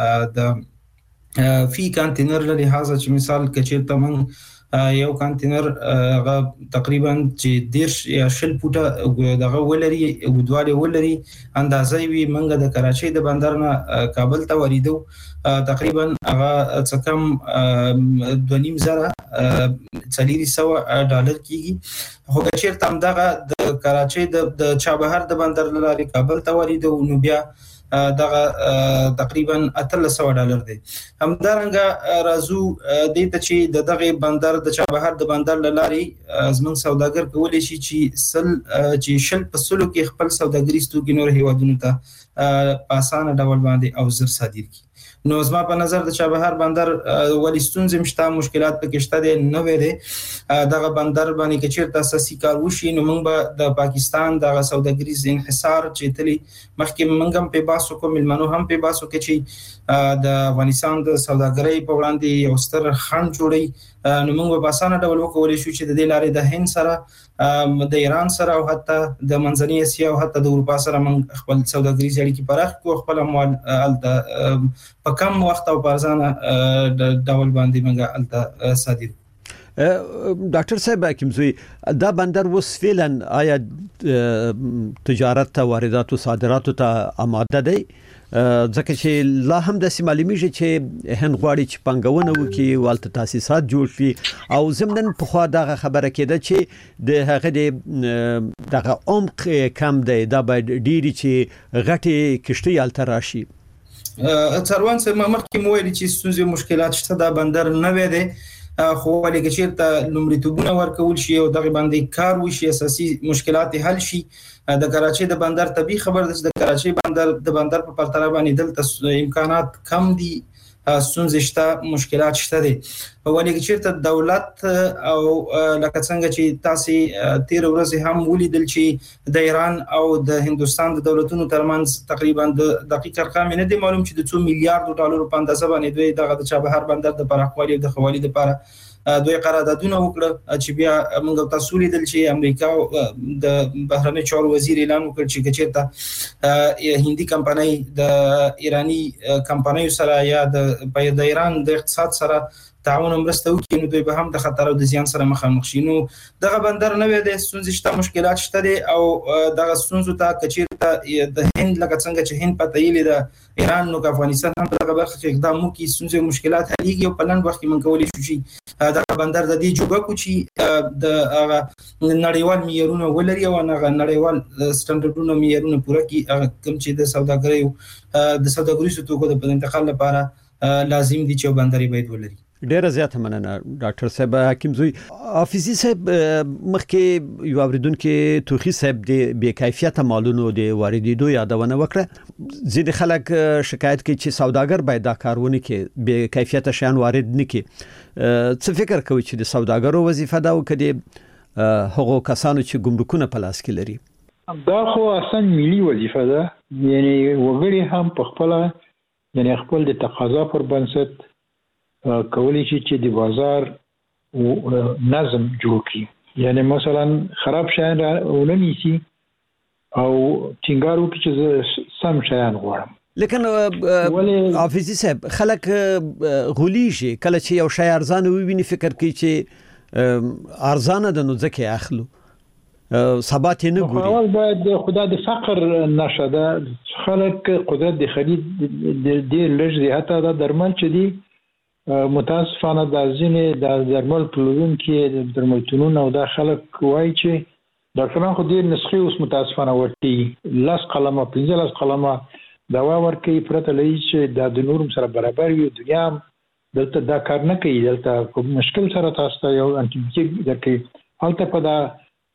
د فی کانټینر له لحاظه چې مثال کچېرته من یو کانټینر هغه تقریبا چې دیرش یا شل فوټه دغه ولري ودواله ولري اندازې وی منګه د کراچۍ د بندر نه کابل ته وریدو تقریبا هغه څه کم دوه نیم زره څلور سوه ډالر کیږي خو کچېرته هم دغه د کراچۍ د چابهار د بندر لارې کابل ته وریدو نو بیا دغه تقریبا اتلس سوه ډالر دی همدارنګه رازو د ته چې دغه بندر د چابهار د بندر لارې زمون سوداګر کولای شي چې سل چې شل په سلو کې خپل سوداګري ستوګي نور هیوادونو ته په اسانه ډول باندې او زر صادر کی نو زما په نظر د چابهار بندر ولستون زمشتا مشکلات پکې شته دي نه وې دغه بندر باندې کې چیرته اساسي کار وشي نو موږ به د پاکستان دغه سوداګریز انحصار چې تلی مخکې موږ هم په باسو کوم ملمنو هم په باسو کې چې د افغانستان د سوداګرۍ په وړاندې یو ستر خنډ جوړي نو موږ په اسانه ډول وکولای شو چې د دې لارې د هند سره د ایران سره او حتی د منځنۍ اسیا او حتی د اروپا سره موږ خپل سوداګریز اړیکې پراخ کړو خپل اموال په کم وخت او په ارزانه ډول باندې موږ الته صادر ډاکټر صاحب حکیمزوی دا بندر وس فعلا آیا تجارت ته واردات او صادرات ته آماده دی ځکه چې لا هم د سیمالیمیږي چې هند غواړي چې پنګونه وکړي والته تاسیسات جوړ کړي او زمنن په خوا دغه خبره کېده چې د هغه د دغه عمق کم دی دا باید ډیری چې غټي کشتي الته راشي څاروان سره مخکې مو ویل چې ستونزې مشکلات شته دا بندر نه وي دی خو ولې چې ته لومړیتوبونه ورکول شي او دغه باندې کار وشي اساسي مشکلات حل شي د کراچي د بندر طبي خبر د کراچي بندر د بندر په پرتله باندې دلته امکانات کم دي ستونزې شته مشکلات شته دي ولې چې ته دولت او لکه څنګه چې تاسو تیر ورځ هم ولیدل چې د ایران او د هندستان د دولتونو ترمنځ تقریبا د دقیق ارقام نه دي معلوم چې د څو میلیارډ ډالر په اندازه باندې دوی دغه د چابهار بندر د پراخوالي د خوالي لپاره دوی قراردادونه وکړه چې بیا موږ تاسو لیدل چې امریکا د بهرنی چارو وزیر اعلان وکړ چې چیرته هندي کمپنۍ د ایرانی کمپنۍ سره یا د ایران د اقتصاد سره تعاون مرسته وکړي نو دوی به هم د خطر او د زیان سره مخامخ شي نو دغه بندر نه وي د ستونزې شته مشکلات شته دي او دغه ستونزو ته کچیرته د هند لکه څنګه چې هند پته یې د ایران نو افغانستان هم دغه برخه کې اقدام وکړي ستونزې مشکلات حلېږي او په لنډ وخت کې من کولی شو چې دغه بندر د دې جوړه کو چې د نړیوال معیارونه ولري او هغه نړیوال سټانډرډونه معیارونه پوره کړي کوم چې د سوداګرۍ د سوداګریزو توکو د انتقال لپاره لازم دي چې بندرې باید ولري ډیره زیاته مننه ډاکټر صاحب حکیمزوی حافظي صاحب مخکې یو اوریدونکو توخی صاحب د بې کیفیت مالونو د واردېدو یادونه وکړه ځینې خلک شکایت کوي چې سوداګر باید دا کارونه کوي بې کیفیت شیان وارد نه کړي څه فکر کوي چې د سوداګرو وظیفه ده او کدي هغه کسانو چې ګمرکونه په لاس کې لري دا خو اصلا ملي وظیفه ده یعنی وګړي هم په خپل یعنی خپل د تقاضا پر بنسټ کولی شي چې د بازار نظم جوړ کړي یعنی مثلا خراب شیان ولنيسي او ټینګار وکړي چې سم شیان غواړم لیکن حافظي صاحب خلک غولي شي کله چې یو شی ارزانه وي فکر کوي چې ارزانه د نو ځکه اخلو ثبات نه ګوري اول باید خدای د فقر نشه ده خلک قدرت د خرید د لږ دی حتی د درمل چې دی متاسفانه د ځینې د درمل پلورونکو د درملتونونو او د خلک وایي چې ډاکټران خو ډېر نسخې اوس متاسفانه ورتي لاس قلمه پنځه لاس قلمه دوا ورکوي پرته له چې د نورم سره برابر وي دنیا دلته دا کار نه کوي دلته کوم مشکل سره تاسو ته یو انټي بیوټیک درکوي هلته په دا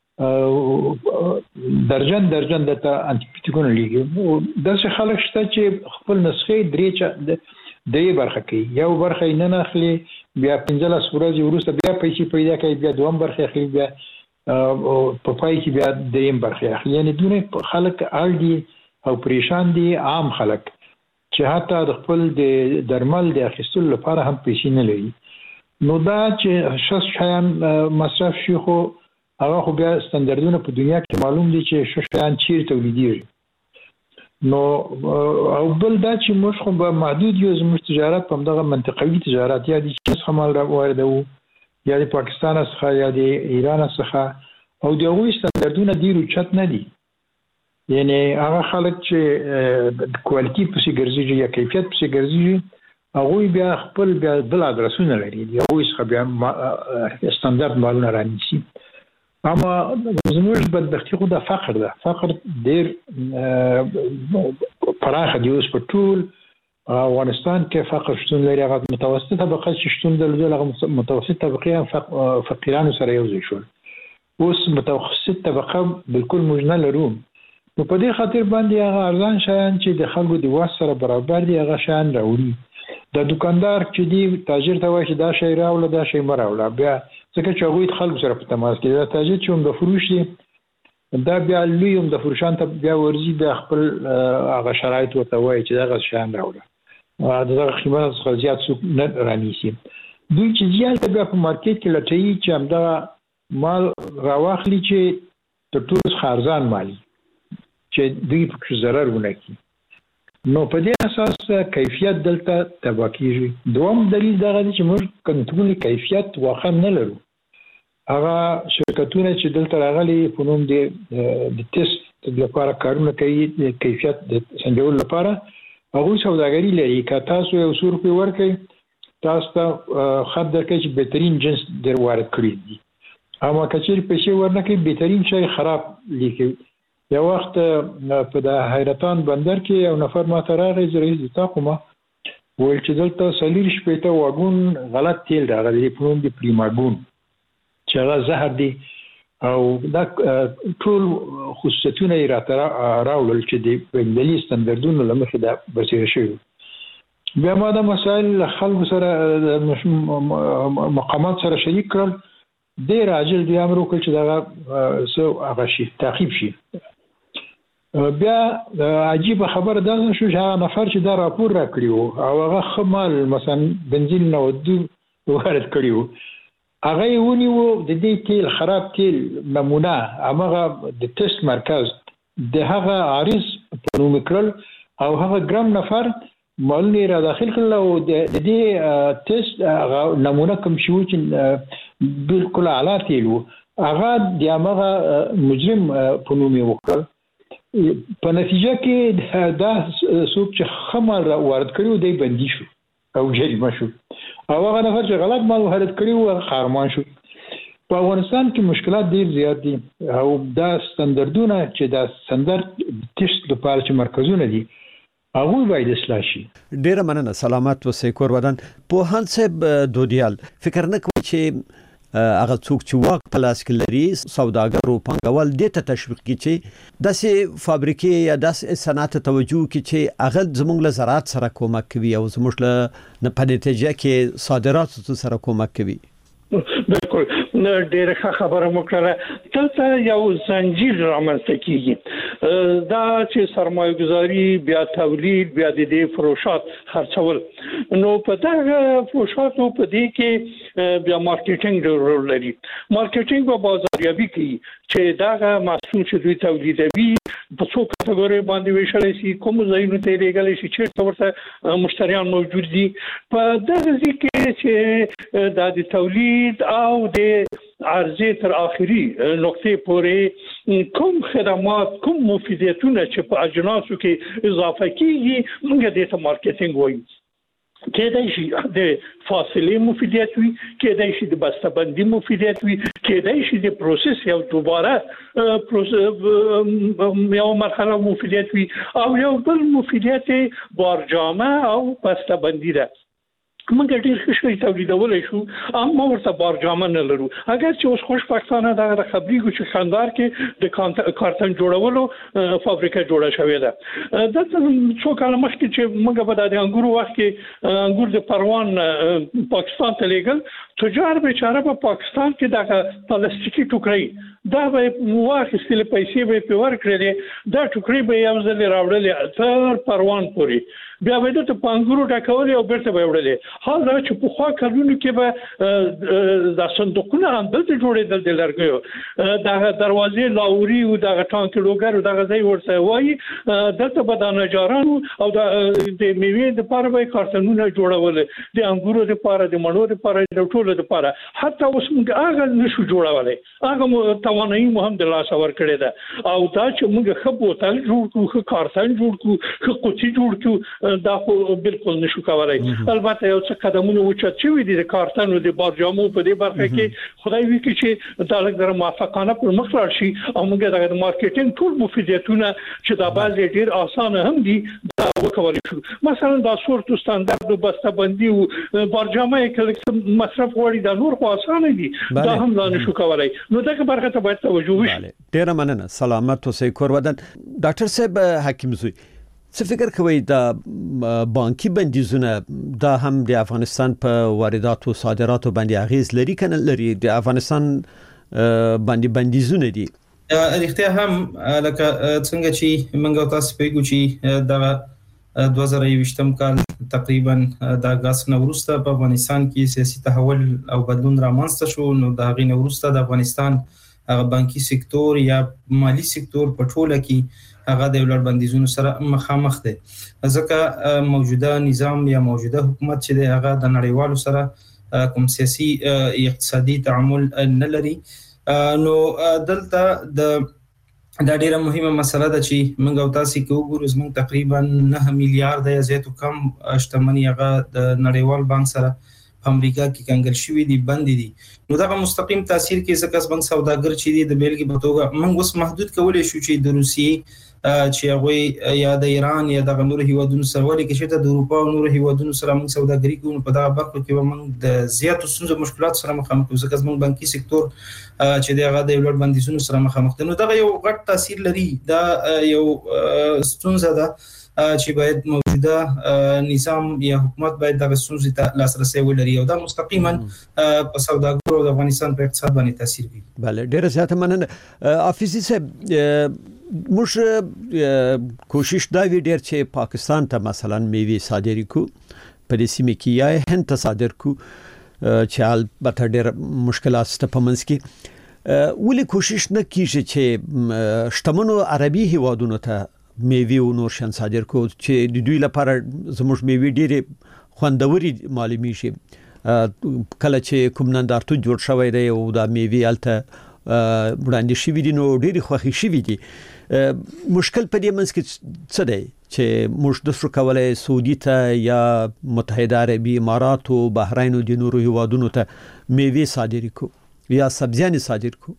درجن درجن د انټي بیوټیکونه لګي داسې خلک شته چې خپل نسخې درې د یې برخه کوي یو برخه نه نخلي بیا پنځه لاس ورځې وروسته بیا پیسې پیدا کوي بیا دوم برخه اخلي بیا په پای کې بیا دریم برخه اخلي یعنی دونه خلک اړ دي او پریشان دي عام خلک چې حتی د خپل د درمل د اخیستلو لپاره هم پیسې نه لري نو دا چې شش شیان مصرف شي خو هغه خو بیا ستاندردونه په دنیا کې معلوم دي چې شش شیان چیرته تولیدېږي نو او بل دا چې موږ خو به محدود یو زموږ تجارت په دغه منطقوي تجارت یا د چین څخه مال واردو یا د پاکستان څخه یا د ایران څخه او د هغوی ستاندردونه ډېر اوچت نه دي یعنی هغه خلک چې د کوالټي پسې ګرځي یا کیفیت پسې ګرځي هغوی بیا خپل بیا بل ادرسونه لري هغوی څخه بیا ستاندرد مالونه رانیسي اما زموږ بدبختي خو د فقر ده فقر ډېر پراخه دی اوس په ټول افغانستان کې فقر شتون لري هغه متوسط طبقه چې شتون درلوده هغه متوسط طبقه هم فقیرانو سره یو ځای شول اوس متوسط طبقه بالکل موږ نه لرو نو په دې خاطر باندې هغه ارزان شیان چې د خلکو د واس سره برابر دي هغه شیان راوړي د دکاندار چې دی تاجر ته وایي دا شی راوړه دا شی مه راوړه بیا ځکه چې هغوی د خلکو سره په تماس کې دا تاجر چې هم د فروش دی دا بیا لوی هم د فروشان ته بیا ورځي بیا خپل هغه شرایط ورته وایي چې دغه شیان راوړه د دغه قیمت څخه زیات څوک نه رانیسي دوی چې زیات بیا په مارکیټ کې لټوي چې همدغه مال راواخلي چې تر ټولو څخه ارزان مالي چې دوی پکې ضرر ونه کړي نو په دې اساس کیفیت دلته تباه کیږي دوم دلیل دغه دی چې موږ کنټرول کیفیت واخا نه لرو هغه شرکتونه چې دلته راغلي په نوم دي د ټیسټ لپاره کارونه کوي د کیفیت د سنجول لپاره هغه سوداګري لري که تاسو یو څو روپۍ ورکړئ تاسو ته خط درکړي چې بهترین جنس در وارد کړی دي اما کچېر پیسې ورنکړي بهترین شی خراب لیکي یو وخت په د حیرتان بندر کې یو نفر ما ته راغی زه رئیس د تاقومه ویل چې دلته څلور شپېته واګون غلط تیل راغلی په نوم د پریماګون چې هغه زهر دی او دا ټول خصوصیتونه یې راته راوړل چې د بینالمللي ستاندردونو له مخې دا برسېره شوي بیا ما دا مسایل خلکو سره مقامات سره شریک کړل ډېر عاجل دوی امر وکړ چې دغه څه هغه شي تعقیب شي بیا عجیبه خبره دا شو چې هغه نفر چې دا راپور راکړی وو او هغه خمال مثلا بنزین نو دو وارد کړی وو هغه یې ونیو د دې تیل خراب تیل نمونه هغه د ټیسټ مرکز د هغه عارض په نوم کړل او هغه ګرام نفر مالنی را داخل کړل او د دې ټیسټ نمونه کوم شو چې بالکل اعلی تیل وو هغه د هغه مجرم په نوم وکړل په نتیجه کې دا څوک چې خمر وارد کړو دی بندي شو او جریمه شو او هغه نفر چې غلط مال وارد کړو خارمان شو په افغانستان کې مشکلات ډیر زیات دي او دا ستاندردونه چې دا ستاندرد ټیسټ لپاره چې مرکزونه دي هغه باید اصلاح شي. ډیر مننه سلامت و سیکور ودان په هانسب دودیال فکر نه کوم چې هغه څوک چې واک په لاس کې لري سوداګر او پانګوال د ته تشویق کوي چې داسې فابریکې یا داسې صنعت توجه کوي چې هغه زموږ له زراعت سره کومک کوي او زموږ له په نتیجه کې صادرات سره کومک کوي. بالکل ډېر ښه خبره مو کړه دلته یو زنجیر رامنځته کیږي دا چې سرمایه گذاري بیا تولید بیا د دې فروشات خرڅول نو په دغه فروشاتو په دې کې بیا مارکیټینګ رول لري مارکیټینګ په بازاریابي کې چې دغه محصول چې دوی تولیدوي په څو کټګوري باندې ویشل شي کوم ځایونو ته لېږل شي چې ورته مشتریان موجود دي په دغه کې چې د تولید او د عرضه تر اخري نقطې پورې کوم خدمات کوم مفیدیتونه چې په اجناسو کې اضافه کیږي موږ د مارکیټینګ وایو کېدای شي د فاصله مفیدیت وي کېدای شي د بسته‌بندي مفیدیت وي کېدای شي د پروسس یا دوباره پروسس یو مرحله مفیدیت وي او یو بل مفیدیت بارجامه او بسته‌بندي ده موږ ډیر ښه شي تولیدولای شو اما ورته بارجامه نه لرو اگر چې اوس خوشبختانه د خبرېږو چې خاندار کې د کارتن جوړولو فابریکه جوړه شوې ده د څو کال مخکې چې موږ په د انګورو وخت کې انګور د پروان پاکستان ته لېږل تجار بیچاره په پاکستان کې د پلاستیکي ټوکرې دا به واخیستل پیسې به په ورکړې دا ټوکرې به یو ځل راوړلې تر پروان پورې بیا به د پانګورو ټاکولې او بیرته به وړلې حال دا چې په خوا کلونو کې به د صندوقونه هم دلته جوړېدل د لرګیو دا دروازې لاوري او د ټانک لوګر او د غځي ورته وایي دلته به د نجارانو او د میوې د پاره به کارتنونه جوړول د انګورو لپاره د مڼو لپاره د ټولو لپاره حتی اوس موږ هغه نشو جوړولای هغه توانایي مو هم د لاس اور کړی ده او دا چې موږ خو بوتل جوړ کړو خو کارتن جوړ کړو خو قوتي جوړ کړو دا خو بالکل نشو کولای البته یو څه قدمونه وچت شوي دي د کارتن او د بارجامو په دې برخه کې خدای وکړي چې دا لږ موافقانه پر مخ لاړ شي او موږ د مارکیټینګ ټول مفیدیتونه چې دا بعضې ډیر اسانه هم دي دا وکولای شو مثلا دا صورت ستاندرد او بسته‌بندي او بارجامه کې مصرف غواړي دا نور خو اسانه دي دا هم لا نشو کولای نو دغه برخه ته باید توجه وشي. ډیر مننه سلامت اوسئ کور ودان ډاکټر صاحب حکیم زوی څه فکر کوي دا بانکي بندیزونه دا هم د افغانستان په واردات او صادراتو باندې اغیز لري کنه لري د افغانستان باندې بندیزونه دي اړتیا هم لکه څنګه چې موږ تاسو پیګو چې دا دوه زره یوویشتم کال تقریبا د غاس نوروسته په افغانستان کې سیاسي تحول او بدلون رامنځته شو نو دا غي نوروسته د افغانستان هغه بانکي سکتور یا مالی سکتور په ټوله کې هغه د ولر بندیزونو سره مخامخ دي ځکه موجوده نظام یا موجوده حکومت چې هغه د نړیوالو سره کوم سیاسي اقتصادي تعامل نه لري. نو دلته د دا ډیره مهمه مسله ده چې موږ او تاسو کې وګورو زموږ تقریبا نه میلیارډ یا زیاتو کم شتمنۍ هغه د نړیوال بانک سره په امریکا کې کنګل شوې دي بند دي. نو دا مستقیم تاثیر کې ځکه بانک سوداګر چې دي د بیلګې په توګه موږ اوس محدود کولای شو چې د روسیې چې هغه یا د ایران یا د نورو هیوادونو سره ولې کې چې د اروپا او نورو هیوادونو سره موږ سوداګري کوو په دا برخه کې موږ د زیاتو ستونزو مشکلات سره مخامخ یو ځکه موږ بانکي سکتور چې د هغه د لوړ بندیزونو سره مخامخ دي. نو دا یو غټ تاثیر لري. دا یو ستونزه ده چې باید موجوده نظام یا حکومت باید د ستونزې ته لاسرسي ولري او دا مستقیما په سوداګرو د افغانستان په اقتصاد باندې تاثیر کوي. بله ډیره زیاته مننه حافظي صاحب. موږ کوشش دا وی ډیر چې پاکستان ته مثلا میوه صادري کو په دې سیمه کې یا هند ته صادر کو چې البته ډیر مشکلات شته په منځ کې. ولې کوشش نه کیږي چې شتمنو عربي هیوادونو ته میوه او نور شان صادر کو چې د دوی لپاره زموږ میوه ډیره خوندوري معلومي شي کله چې کوم نندارتون جوړ شوی دی او دا میوه الته وړاندې شوی دي نو ډیره خوښي شوی دي. مشکل په دې منځ کې څه دی چې موږ د څه کولای سعودي ته یا متحده عربي امارات او بحرین او د نورو هیوادونو ته میوه صادر کو یا سبزیان صادر کو؟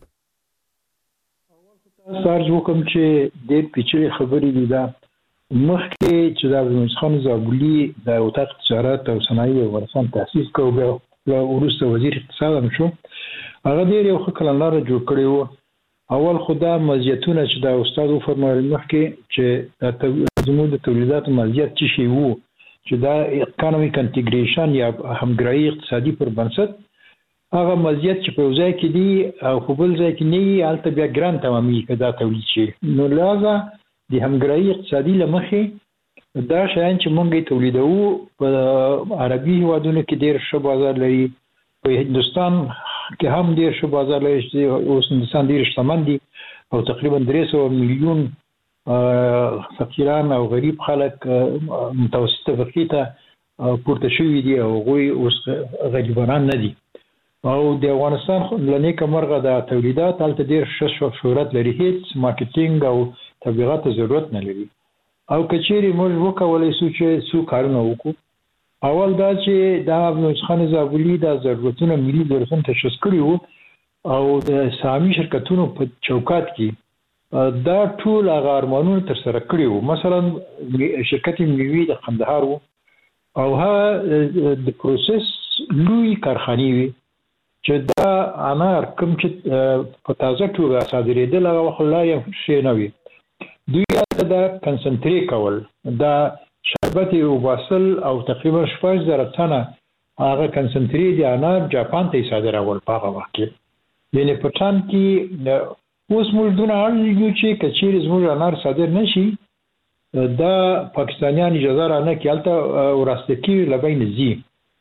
سارج وکم چې د پیچلې خبرې دي دا مخکې چې د عبدالمجید خان زابلي د اتاق تجارت او صنایع افغانستان تاسیس کړ او وروسته وزیر اقتصاد هم شو. هغه ډېر یو ښه کړنلاره جوړ کړې وه. اول خدا مزیتونه چې دا استاد وفرمایل مخکې چې زموږ د تولیداتو مزیت څه شی وو چې دا اکانومیک انټیګریشن یا همګرایي اقتصادي پر بنسټ هغه مزیت چې په ځای کې دي او په بل ځای کې نه هلته بیا ګران تمامي کدا تولید شي. نو لہذا د همګرایي اقتصادي لمخې دا شیان چې موږ تولیدوو په عربي هیوادونو کې ډېر ښه بازار لري. په هندوستان کې هم ډېر ښه بازار لري چې اوس هندوستان ډېر شتمن دي او تقریبا درې سوه میلیون فقیران او غریب خلک متوسطه طبقې ته پورته شوي دي او هغوی اوس غریبانان نه دي. او د افغانستان له نیکه مرغه د تولیدات هلته ډېر ښه شهرت لري. هیڅ مارکیټینګ او تبلیغات ته ضرورت نه لري. او که چیرې موږ وکولی شو چې څو کارونه وکړو. اول دا چې د عبدالمجید خان زابلي د ضرورتونو ملي ضرورتونه تشخیص کړي وو او د سهامي شرکتونو په چوکات کې دا ټول هغه ارمانونه ترسره کړي وو. مثلا شرکت میوې د قندهار وو او هغه د پروسس لوی کارخانې وي چې دا انار کوم چې په تازه توګه صادرېدل هغه وخت لا یو شی نه وي. دوی هلته دا کنسنټرې کول دا شربت وباسل او تقریبا شپږ زره تنه هغه کنسنټرې د انار جاپان ته صادرول په هغه وخت کې. یعنې په ټان کې اوس موږ دونه اړ یو چې که چیرې زموږ انار صادر نه شي دا پاکستانیان اجازه را نه کړي هلته وراسته کېږي له بینه ځي.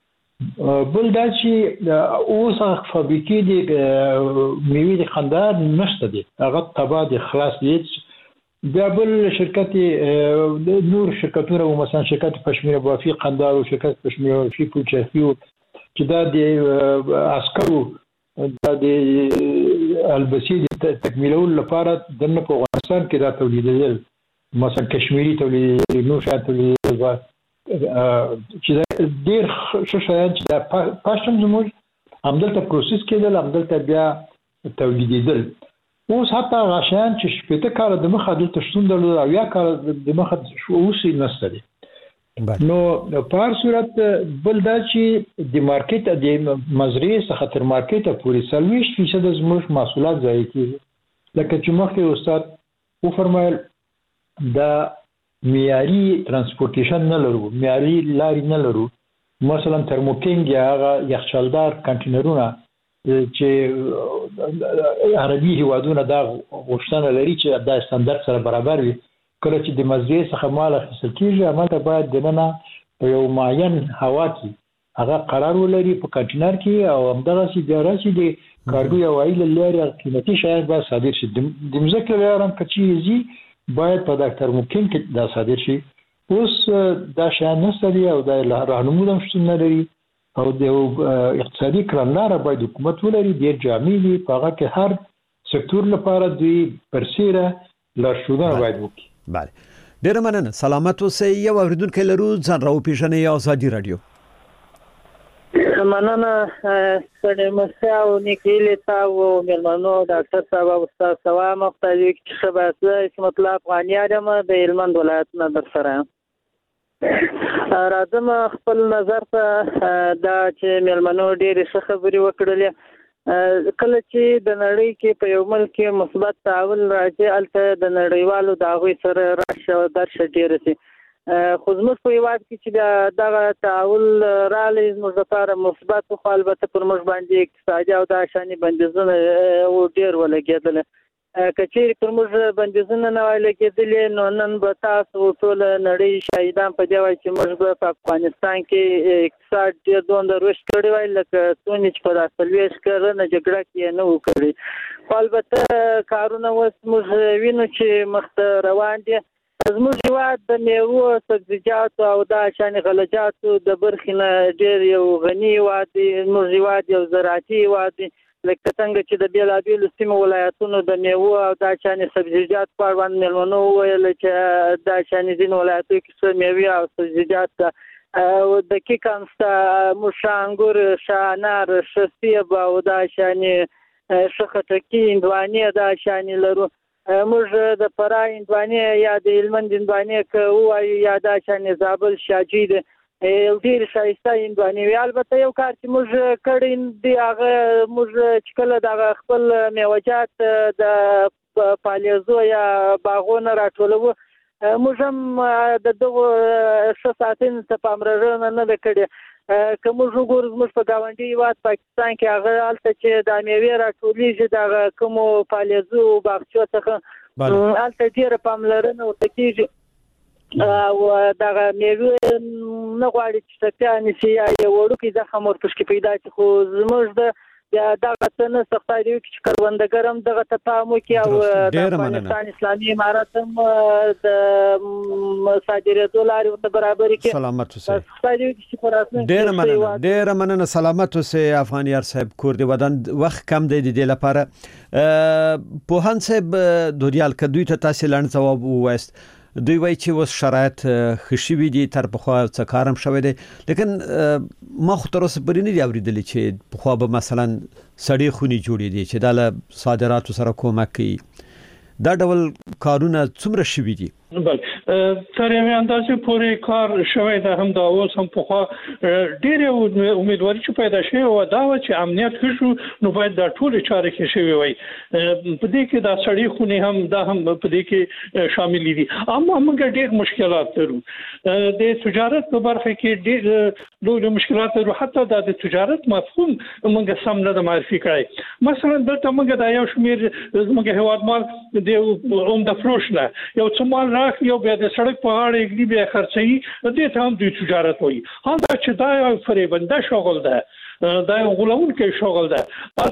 بل دا چې اوس هغه فابریکې د میوې د قندهار نشته دي هغه تباه دي خلاص دي. بیا بل شرکت نور شرکتونه و مثلا شرکت پشمیر بافی قندهار او شرکت پشمیر بافی پولچرخی چې دا د عسکرو دا د البسي د تکمیلولو لپاره دنه په افغانستان کې دا تولیدېدل مثلا کشمیری تولیدېدل نور شاید تولیدېدل چې دا ډېر ښه شیان چې دا پاشم زموږ همدلته پروسس کېدل همدلته بیا تولیدېدل. اوس حتی هغه شیان چې شپېته کاله د مخه دلته شتون درلود او اویا کاله د مخه اوس یې نشته دي. نو په هر صورت بل دا چې د مارکیټ د مزرعې څخه تر مارکیټه پورې څلوېښت فیصده زموږ محصولات ضایع کېږي. لکه چې مخکې استاد وفرمایل دا معیاري ترانسپورټیشن نه لرو معیاري لارې نه لرو. مثلا ترموکینګ یا هغه یخچالدار کنټینرونه چې عربي هیوادونه دا غوښتنه لري چې دا استاندارد سره برابر وي. کله چې د مزرعې څخه مال اخیستل کېږي همالته باید دننه په یو معین هوا کې هغه قرار ولري په کنټینر کې او همدغسې بیا راشي د کارګو یا هوایي له لارې قیمتي شیان باید صادر شي. د مځکې له لارې هم که چیرې ځي باید په دا ترموکین کې دا صادر شي. اوس دا شیان نشته دي او دا راهنمود هم شتون نه لري او د اقتصادي کړنلاره باید حکومت ولري ډیر جامع وي په هغه کې هر سکتور لپاره دوی پرسیره لارښودونه باید وکړي. بله ډیر مننه. سلامت اوسئ. یو اوریدونکو لرو ځان راو پیژنې آزادي رادیو. مننه سړی مسیا او نیکیلی تاسو مېلمنو ډاکټر صاحب او استاد سوا مختلف شباسه اسمت الله افغاني یم د هلمند ولایت نه در سره راځم خپل نظر ته دا چې مېلمنو ډېرې ښه خبرې وکړلې. کله چې د نړۍ کې په یو ملک کې مثبت تعامل راځي هلته د نړیوالو د هغوی سره راشه درشه ډېره شي. خو زموږ په هېواد کې چې دغه تعامل راغلی زموږ لپاره مثبت و، خو البته پر موږ باندې اقتصادي او دا شانې بندیزونه ډېر ولګېدل. که چېرې پر موږ بندیزونه نه وای لګېدلې نو نن به تاسو ټوله نړۍ شاهدان په دې وای چې موږ به په افغانستان کې اقتصاد ډېر دومره رشد کړی وای لکه څومره چې په دا څلوېښت کلنه جګړه کې یې نه و کړی. خو البته کارونه اوس موږ وینو چې مخته روان دي. زموږ هېواد د میوو سبزیجاتو او دا شانې غلجاتو د برخې نه ډېر یو غني هېواد دی. زموږ هېواد یو زراعتي هېواد دی لکه څنګه چې د بېلابېلو سیمو ولایتونو د میوو او دا شانې سبزیجات په اړوند مېلمنو وویل چې دا شانې ځینو ولایتونو کې څه میوې او سبزیجات ته دقیق هم شته. موږ ښه انګور، ښه انار، ښه سیب او دا شانې ښه خټکي هندوانې دا شانې لرو. موږ د فراه هندوانې یا د هلمند هندوانې که ووایو یا دا شانې زابل شاجي ده یو ډېر ښایسته هندوانې وي. البته یو کار چې موږ کړی دی هغه موږ چې کله دغه خپل میوه‌جات د پالیزو یا باغونو راټولوو موږ هم د دغو ښه ساتنې ته پاملرنه نه ده کړې. که موږ وګورو زموږ په ګاونډي هېواد پاکستان کې هغه هلته چې دا میوې راټولیږي د هغه کومو پالیزو باغچو څخه هلته ډېره پاملرنه ورته کېږي او دغه میوې نه غواړي چې ټپیان شي یا یو وړوکی زخم ورپسې پیدا شي. خو زموږ د یا دغه څه نه خدای دې وکړي چې کروندګر هم دغه ته پام وکړي او د افغانستان اسلامي امارت هم د صادرېدو لارې ورته برابرې کړي. سلامت اوسئ. ډېره مننه ډېره مننه. سلامت اوسئ افغانیار صاحب. کور دې ودان وخت کم دی د دې لپاره. پوهان صاحب دوریال که دوی ته تاسې لنډ ځواب ووایست دوی وایي چې اوس شرایط ښه شوي دي تر پخوا څه کار هم شوی دی لیکن ما خو تر اوسه پورې نه دي اورېدلي چې پخوا به مثلا سړې خونې جوړې دي چې دا له صادراتو سره کومک کوي. دا ډول کارونه څومره شوي دي؟ بل تر یوې اندازې پورې کار شوی دی. هم دا اوس هم پخوا ډېرې امیدواري چې پیدا شوې وه دا وه چې امنیت ښه شو نو باید دا ټولې چارې ښې شوې وای. په دې کې دا سړې خونې هم دا هم په دې کې شاملې دي. اما موږ ډېر مشکلات لرو د تجارت په برخه کې ډېر لوی مشکلات لرو. حتی دا د تجارت مفهوم موږ سم نه ده معرفي کړی. مثلا دلته موږ دا یو شمېر زموږ هېوادمال د عمده فروش نه یو څه مال یو بیا د سړک په غاړه یې بیا خرڅوي دې ته هم دوی تجارت وایي. همدا چې دا یو فریبنده شغل ده دا یو غولونکی شغل ده.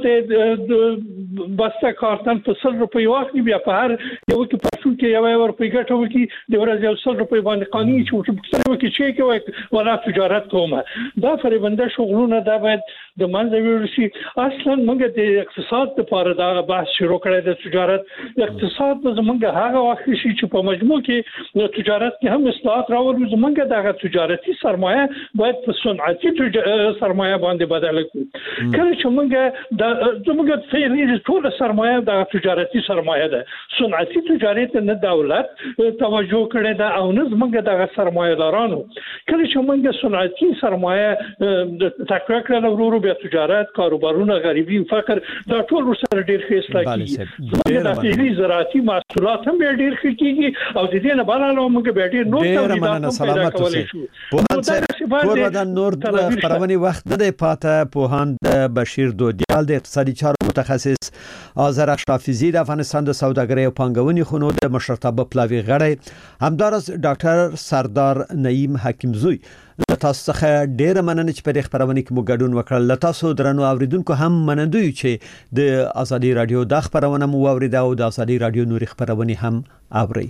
د بسته کارتن په سل روپۍ واخلي بیا په هر یو کې پرسون کې یو یو روپۍ ګټه وکړي د ورځې یو سل روپۍ باندې قانوني چې ورته پوښتنه وکړي چې کې وایي ولا تجارت کومه. دا فریبنده شغلونه دا باید د منځه ویوړل شي. اصلا موږ د اقتصاد لپاره دا بحث شروع کړی د تجارت. اقتصاد به زموږ هغه وخت شي چې په مجموع کې د تجارت کې هم اصلاحات راوړو. زموږ دغه تجارتي سرمایه باید په صنعتي سرمایه باندې بدل کړو. کله چې موږ د زموږ فعلي ټول سرمایه د تجارتي سرمایه ده. صنعتي تجارت نه دولت توجه کړی ده او نه زموږ دغه سرمایه دارانو. کله چې موږ صنعتي سرمایه تقویه کړل ورو بیا تجارت کاروبارونه غریبي فقر دا ټول ورسره ډېر ښه اصلاح کېږي. زموږ د فعلي زراعتي محصولات هم بیا ډېر ښه کېږي او د دې نه بله موږ بیا ډېر نور تولیدات هم پیدا کولی شو. پوهان صاحب کور ودان نور خپرونې وخت نه دی پاته. پوهان بشیر دودیال د اقتصادي چارو متخصص، آذر اشرافزی د افغانستان د سوداګرۍ او پانګونې خونو د مشرتابه پلاوي غړی، همدارس ډاکټر سردار نعیم حکیمزوی. تاسو څخه ډیره مننه چې په دې خبرونه کې مو ګډون وکړل. تاسو درنو اوریدونکو هم مننه یو چې د ازادي رادیو د خبرونه مو اوریدا او د ازادي رادیو نوري خبرونه هم اوري.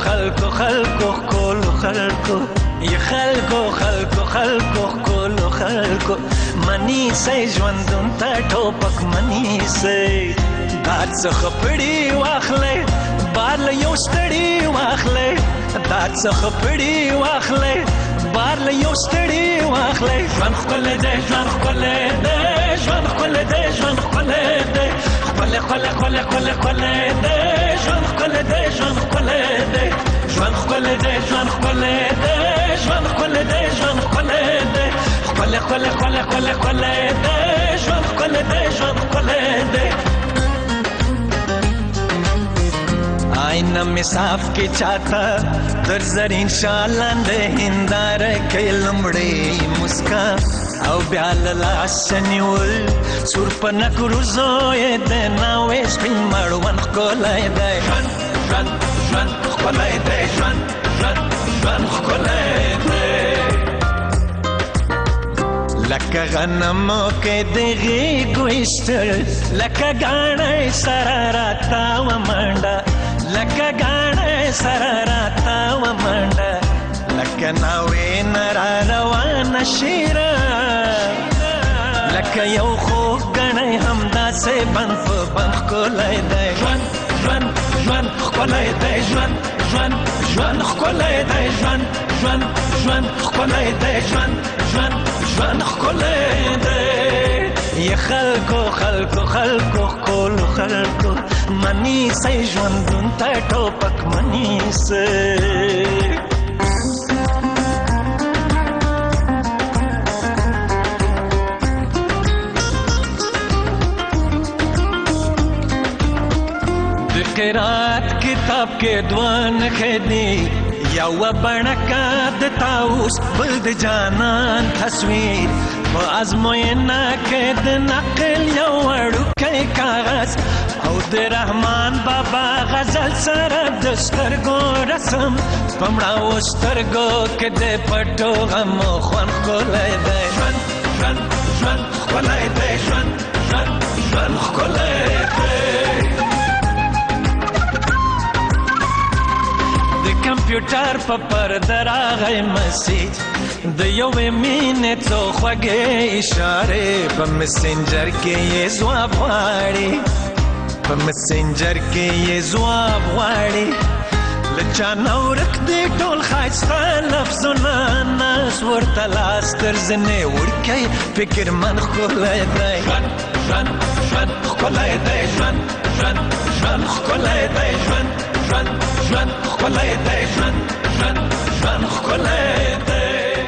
خلکو خلکو کولو خلکو ی خلکو خلکو خلکو کولو خلکو منی سي ژوندون ته ټوپک منی سي دار څخه پړی واخلې بار له یو ستړي واخلې دار څخه پړی واخلې بار له یو ستړي واخلې ژوند خپل دې ژوند خپل دې ژوند خپل دې ژوند خپل دې خپل خپل خپل خپل خپل دې ژوند خپل دې ژوند خپل دې ژوند خپل دې ژوند خپل دې ژوند خپل دې ژوند خپل دې خپل خپل خپل خپل خپل دې ژوند خپل دې ژوند خپل دې آئینه می صاف کی چاته در زرین شالاندې هندار کې لمړې مسکا او بیا لاس نیول سور پنا کروزو یې د ناوې سپین مړوند کولای دی ژوند ژوند ژوند کولای دی ژوند ژوند ژوند کولای دی لکه غنمو کې دغې ګوشتل لکه غاڼې سره راته ومنډه لکه غاڼې سره راته ومنډه لکه ناوې نه را روانه شیره لکه یو خوږ ګڼی همداسې بند په بند ښکلی دی ژوند ژوند ژوند ښکلی دی ژوند ژوند ژوند ښکلی دی ژوند ژوند ژوند ښکلی دی ژوند ژوند ژوند ښکلی دی ی خلکو خلکو خلکو ښکلو خلکو منی سئ ژوندون ته ټوپک منی سئ قرات کتاب کې دوان خېدی یو بڼکا د تاوس بل د جانان تصویر په ازموینه کې د نقل یو وړوکی کاغذ او د رحمان بابا غزل سره د سترګو رسم په مړاو سترګو کې د پټو غمو خوند ښکلی دی ژوند ژوند ژوند ښکلی دی ژوند ژوند ژوند ښکلی دی کمپیوټر په پرده راغی مسیج د یوې مینې څو خوږې اشارې په مسنجر کې یې ځواب غواړي په مسنجر کې یې ځواب غواړي له چا نه ورک دي ټول ښایسته لفظونه ناس ورته لاس تر زنې وړکی فکرمند ښکلی دی ژوند ژوند ژوند ښکلی دی ژوند ژوند ژوند ښکلی دی ژوند ژوند ژوند ښکلی دی ژوند ژوند ژوند ښکلی دی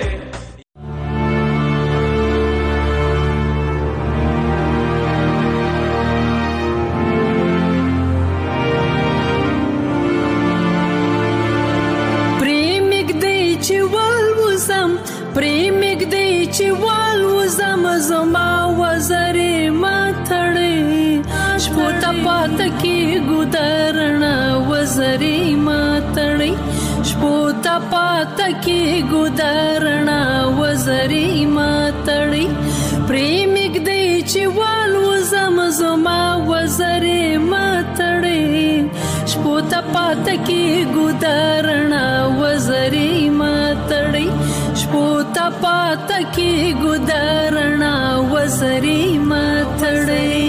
پرې مږدی چې والوزم پرې مږدی چې والوزم زما وزرې ما تړې شپو ته پاته کېږو درڼه وزرې ما تړې شپو ته پاته کېږو درڼه وزرې ما تړې پرې مږدی چې والوزم زما وزرې ما تړې شپو ته پاته کېږو درڼه وزرې ما تړې شپو ته پاته کېږو درڼه وزرې ما تړې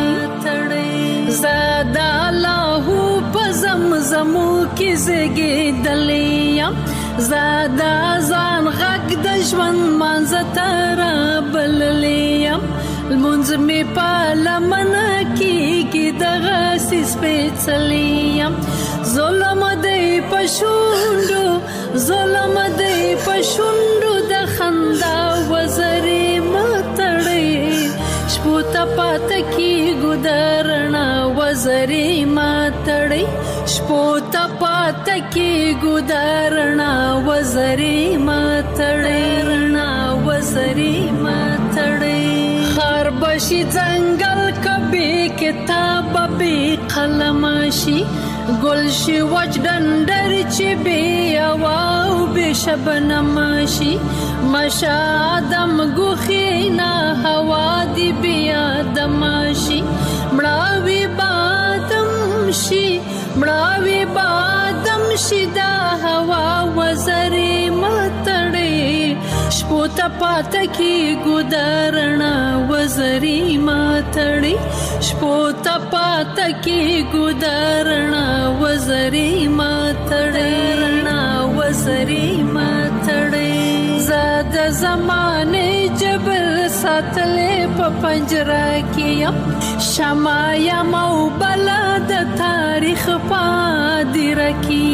زادا لاهو په زمزمو کې زیږېدلې یم زادا ځان غږ د ژوند مانځه ته رابللې یم لمونځ مې په لمنه کېږي دغسې سپېڅلی یم ظلم دی په شونډو ظلم دی په شونډو د خندا وزرې مه تړې شپو ته پاته کېږو درڼه وزرې ما تړې شپو ته پاته کېږو درڼه وزرې ما تړې رڼا وزرې ما تړې خار بشي ځنګل کبي کتاب به قلم شي گل شي وچ ډنډر چې بي او به شبنم شي مشا دم ګوخینا هوا دی بیا دمشي مړاوي بادم شي مړاوي بادم مرشدا هوا وزري متړې شپو ته پات کی ګدارنا وزري متړې شپو ته پات کی ګدارنا وزري متړې وزري متړې زاد زمانه جبل ساتلې په پنجره کې شمع یم او بلا د تاریخ پادره کې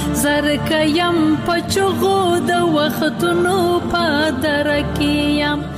زرک یم په چغو د وختونو پادره کې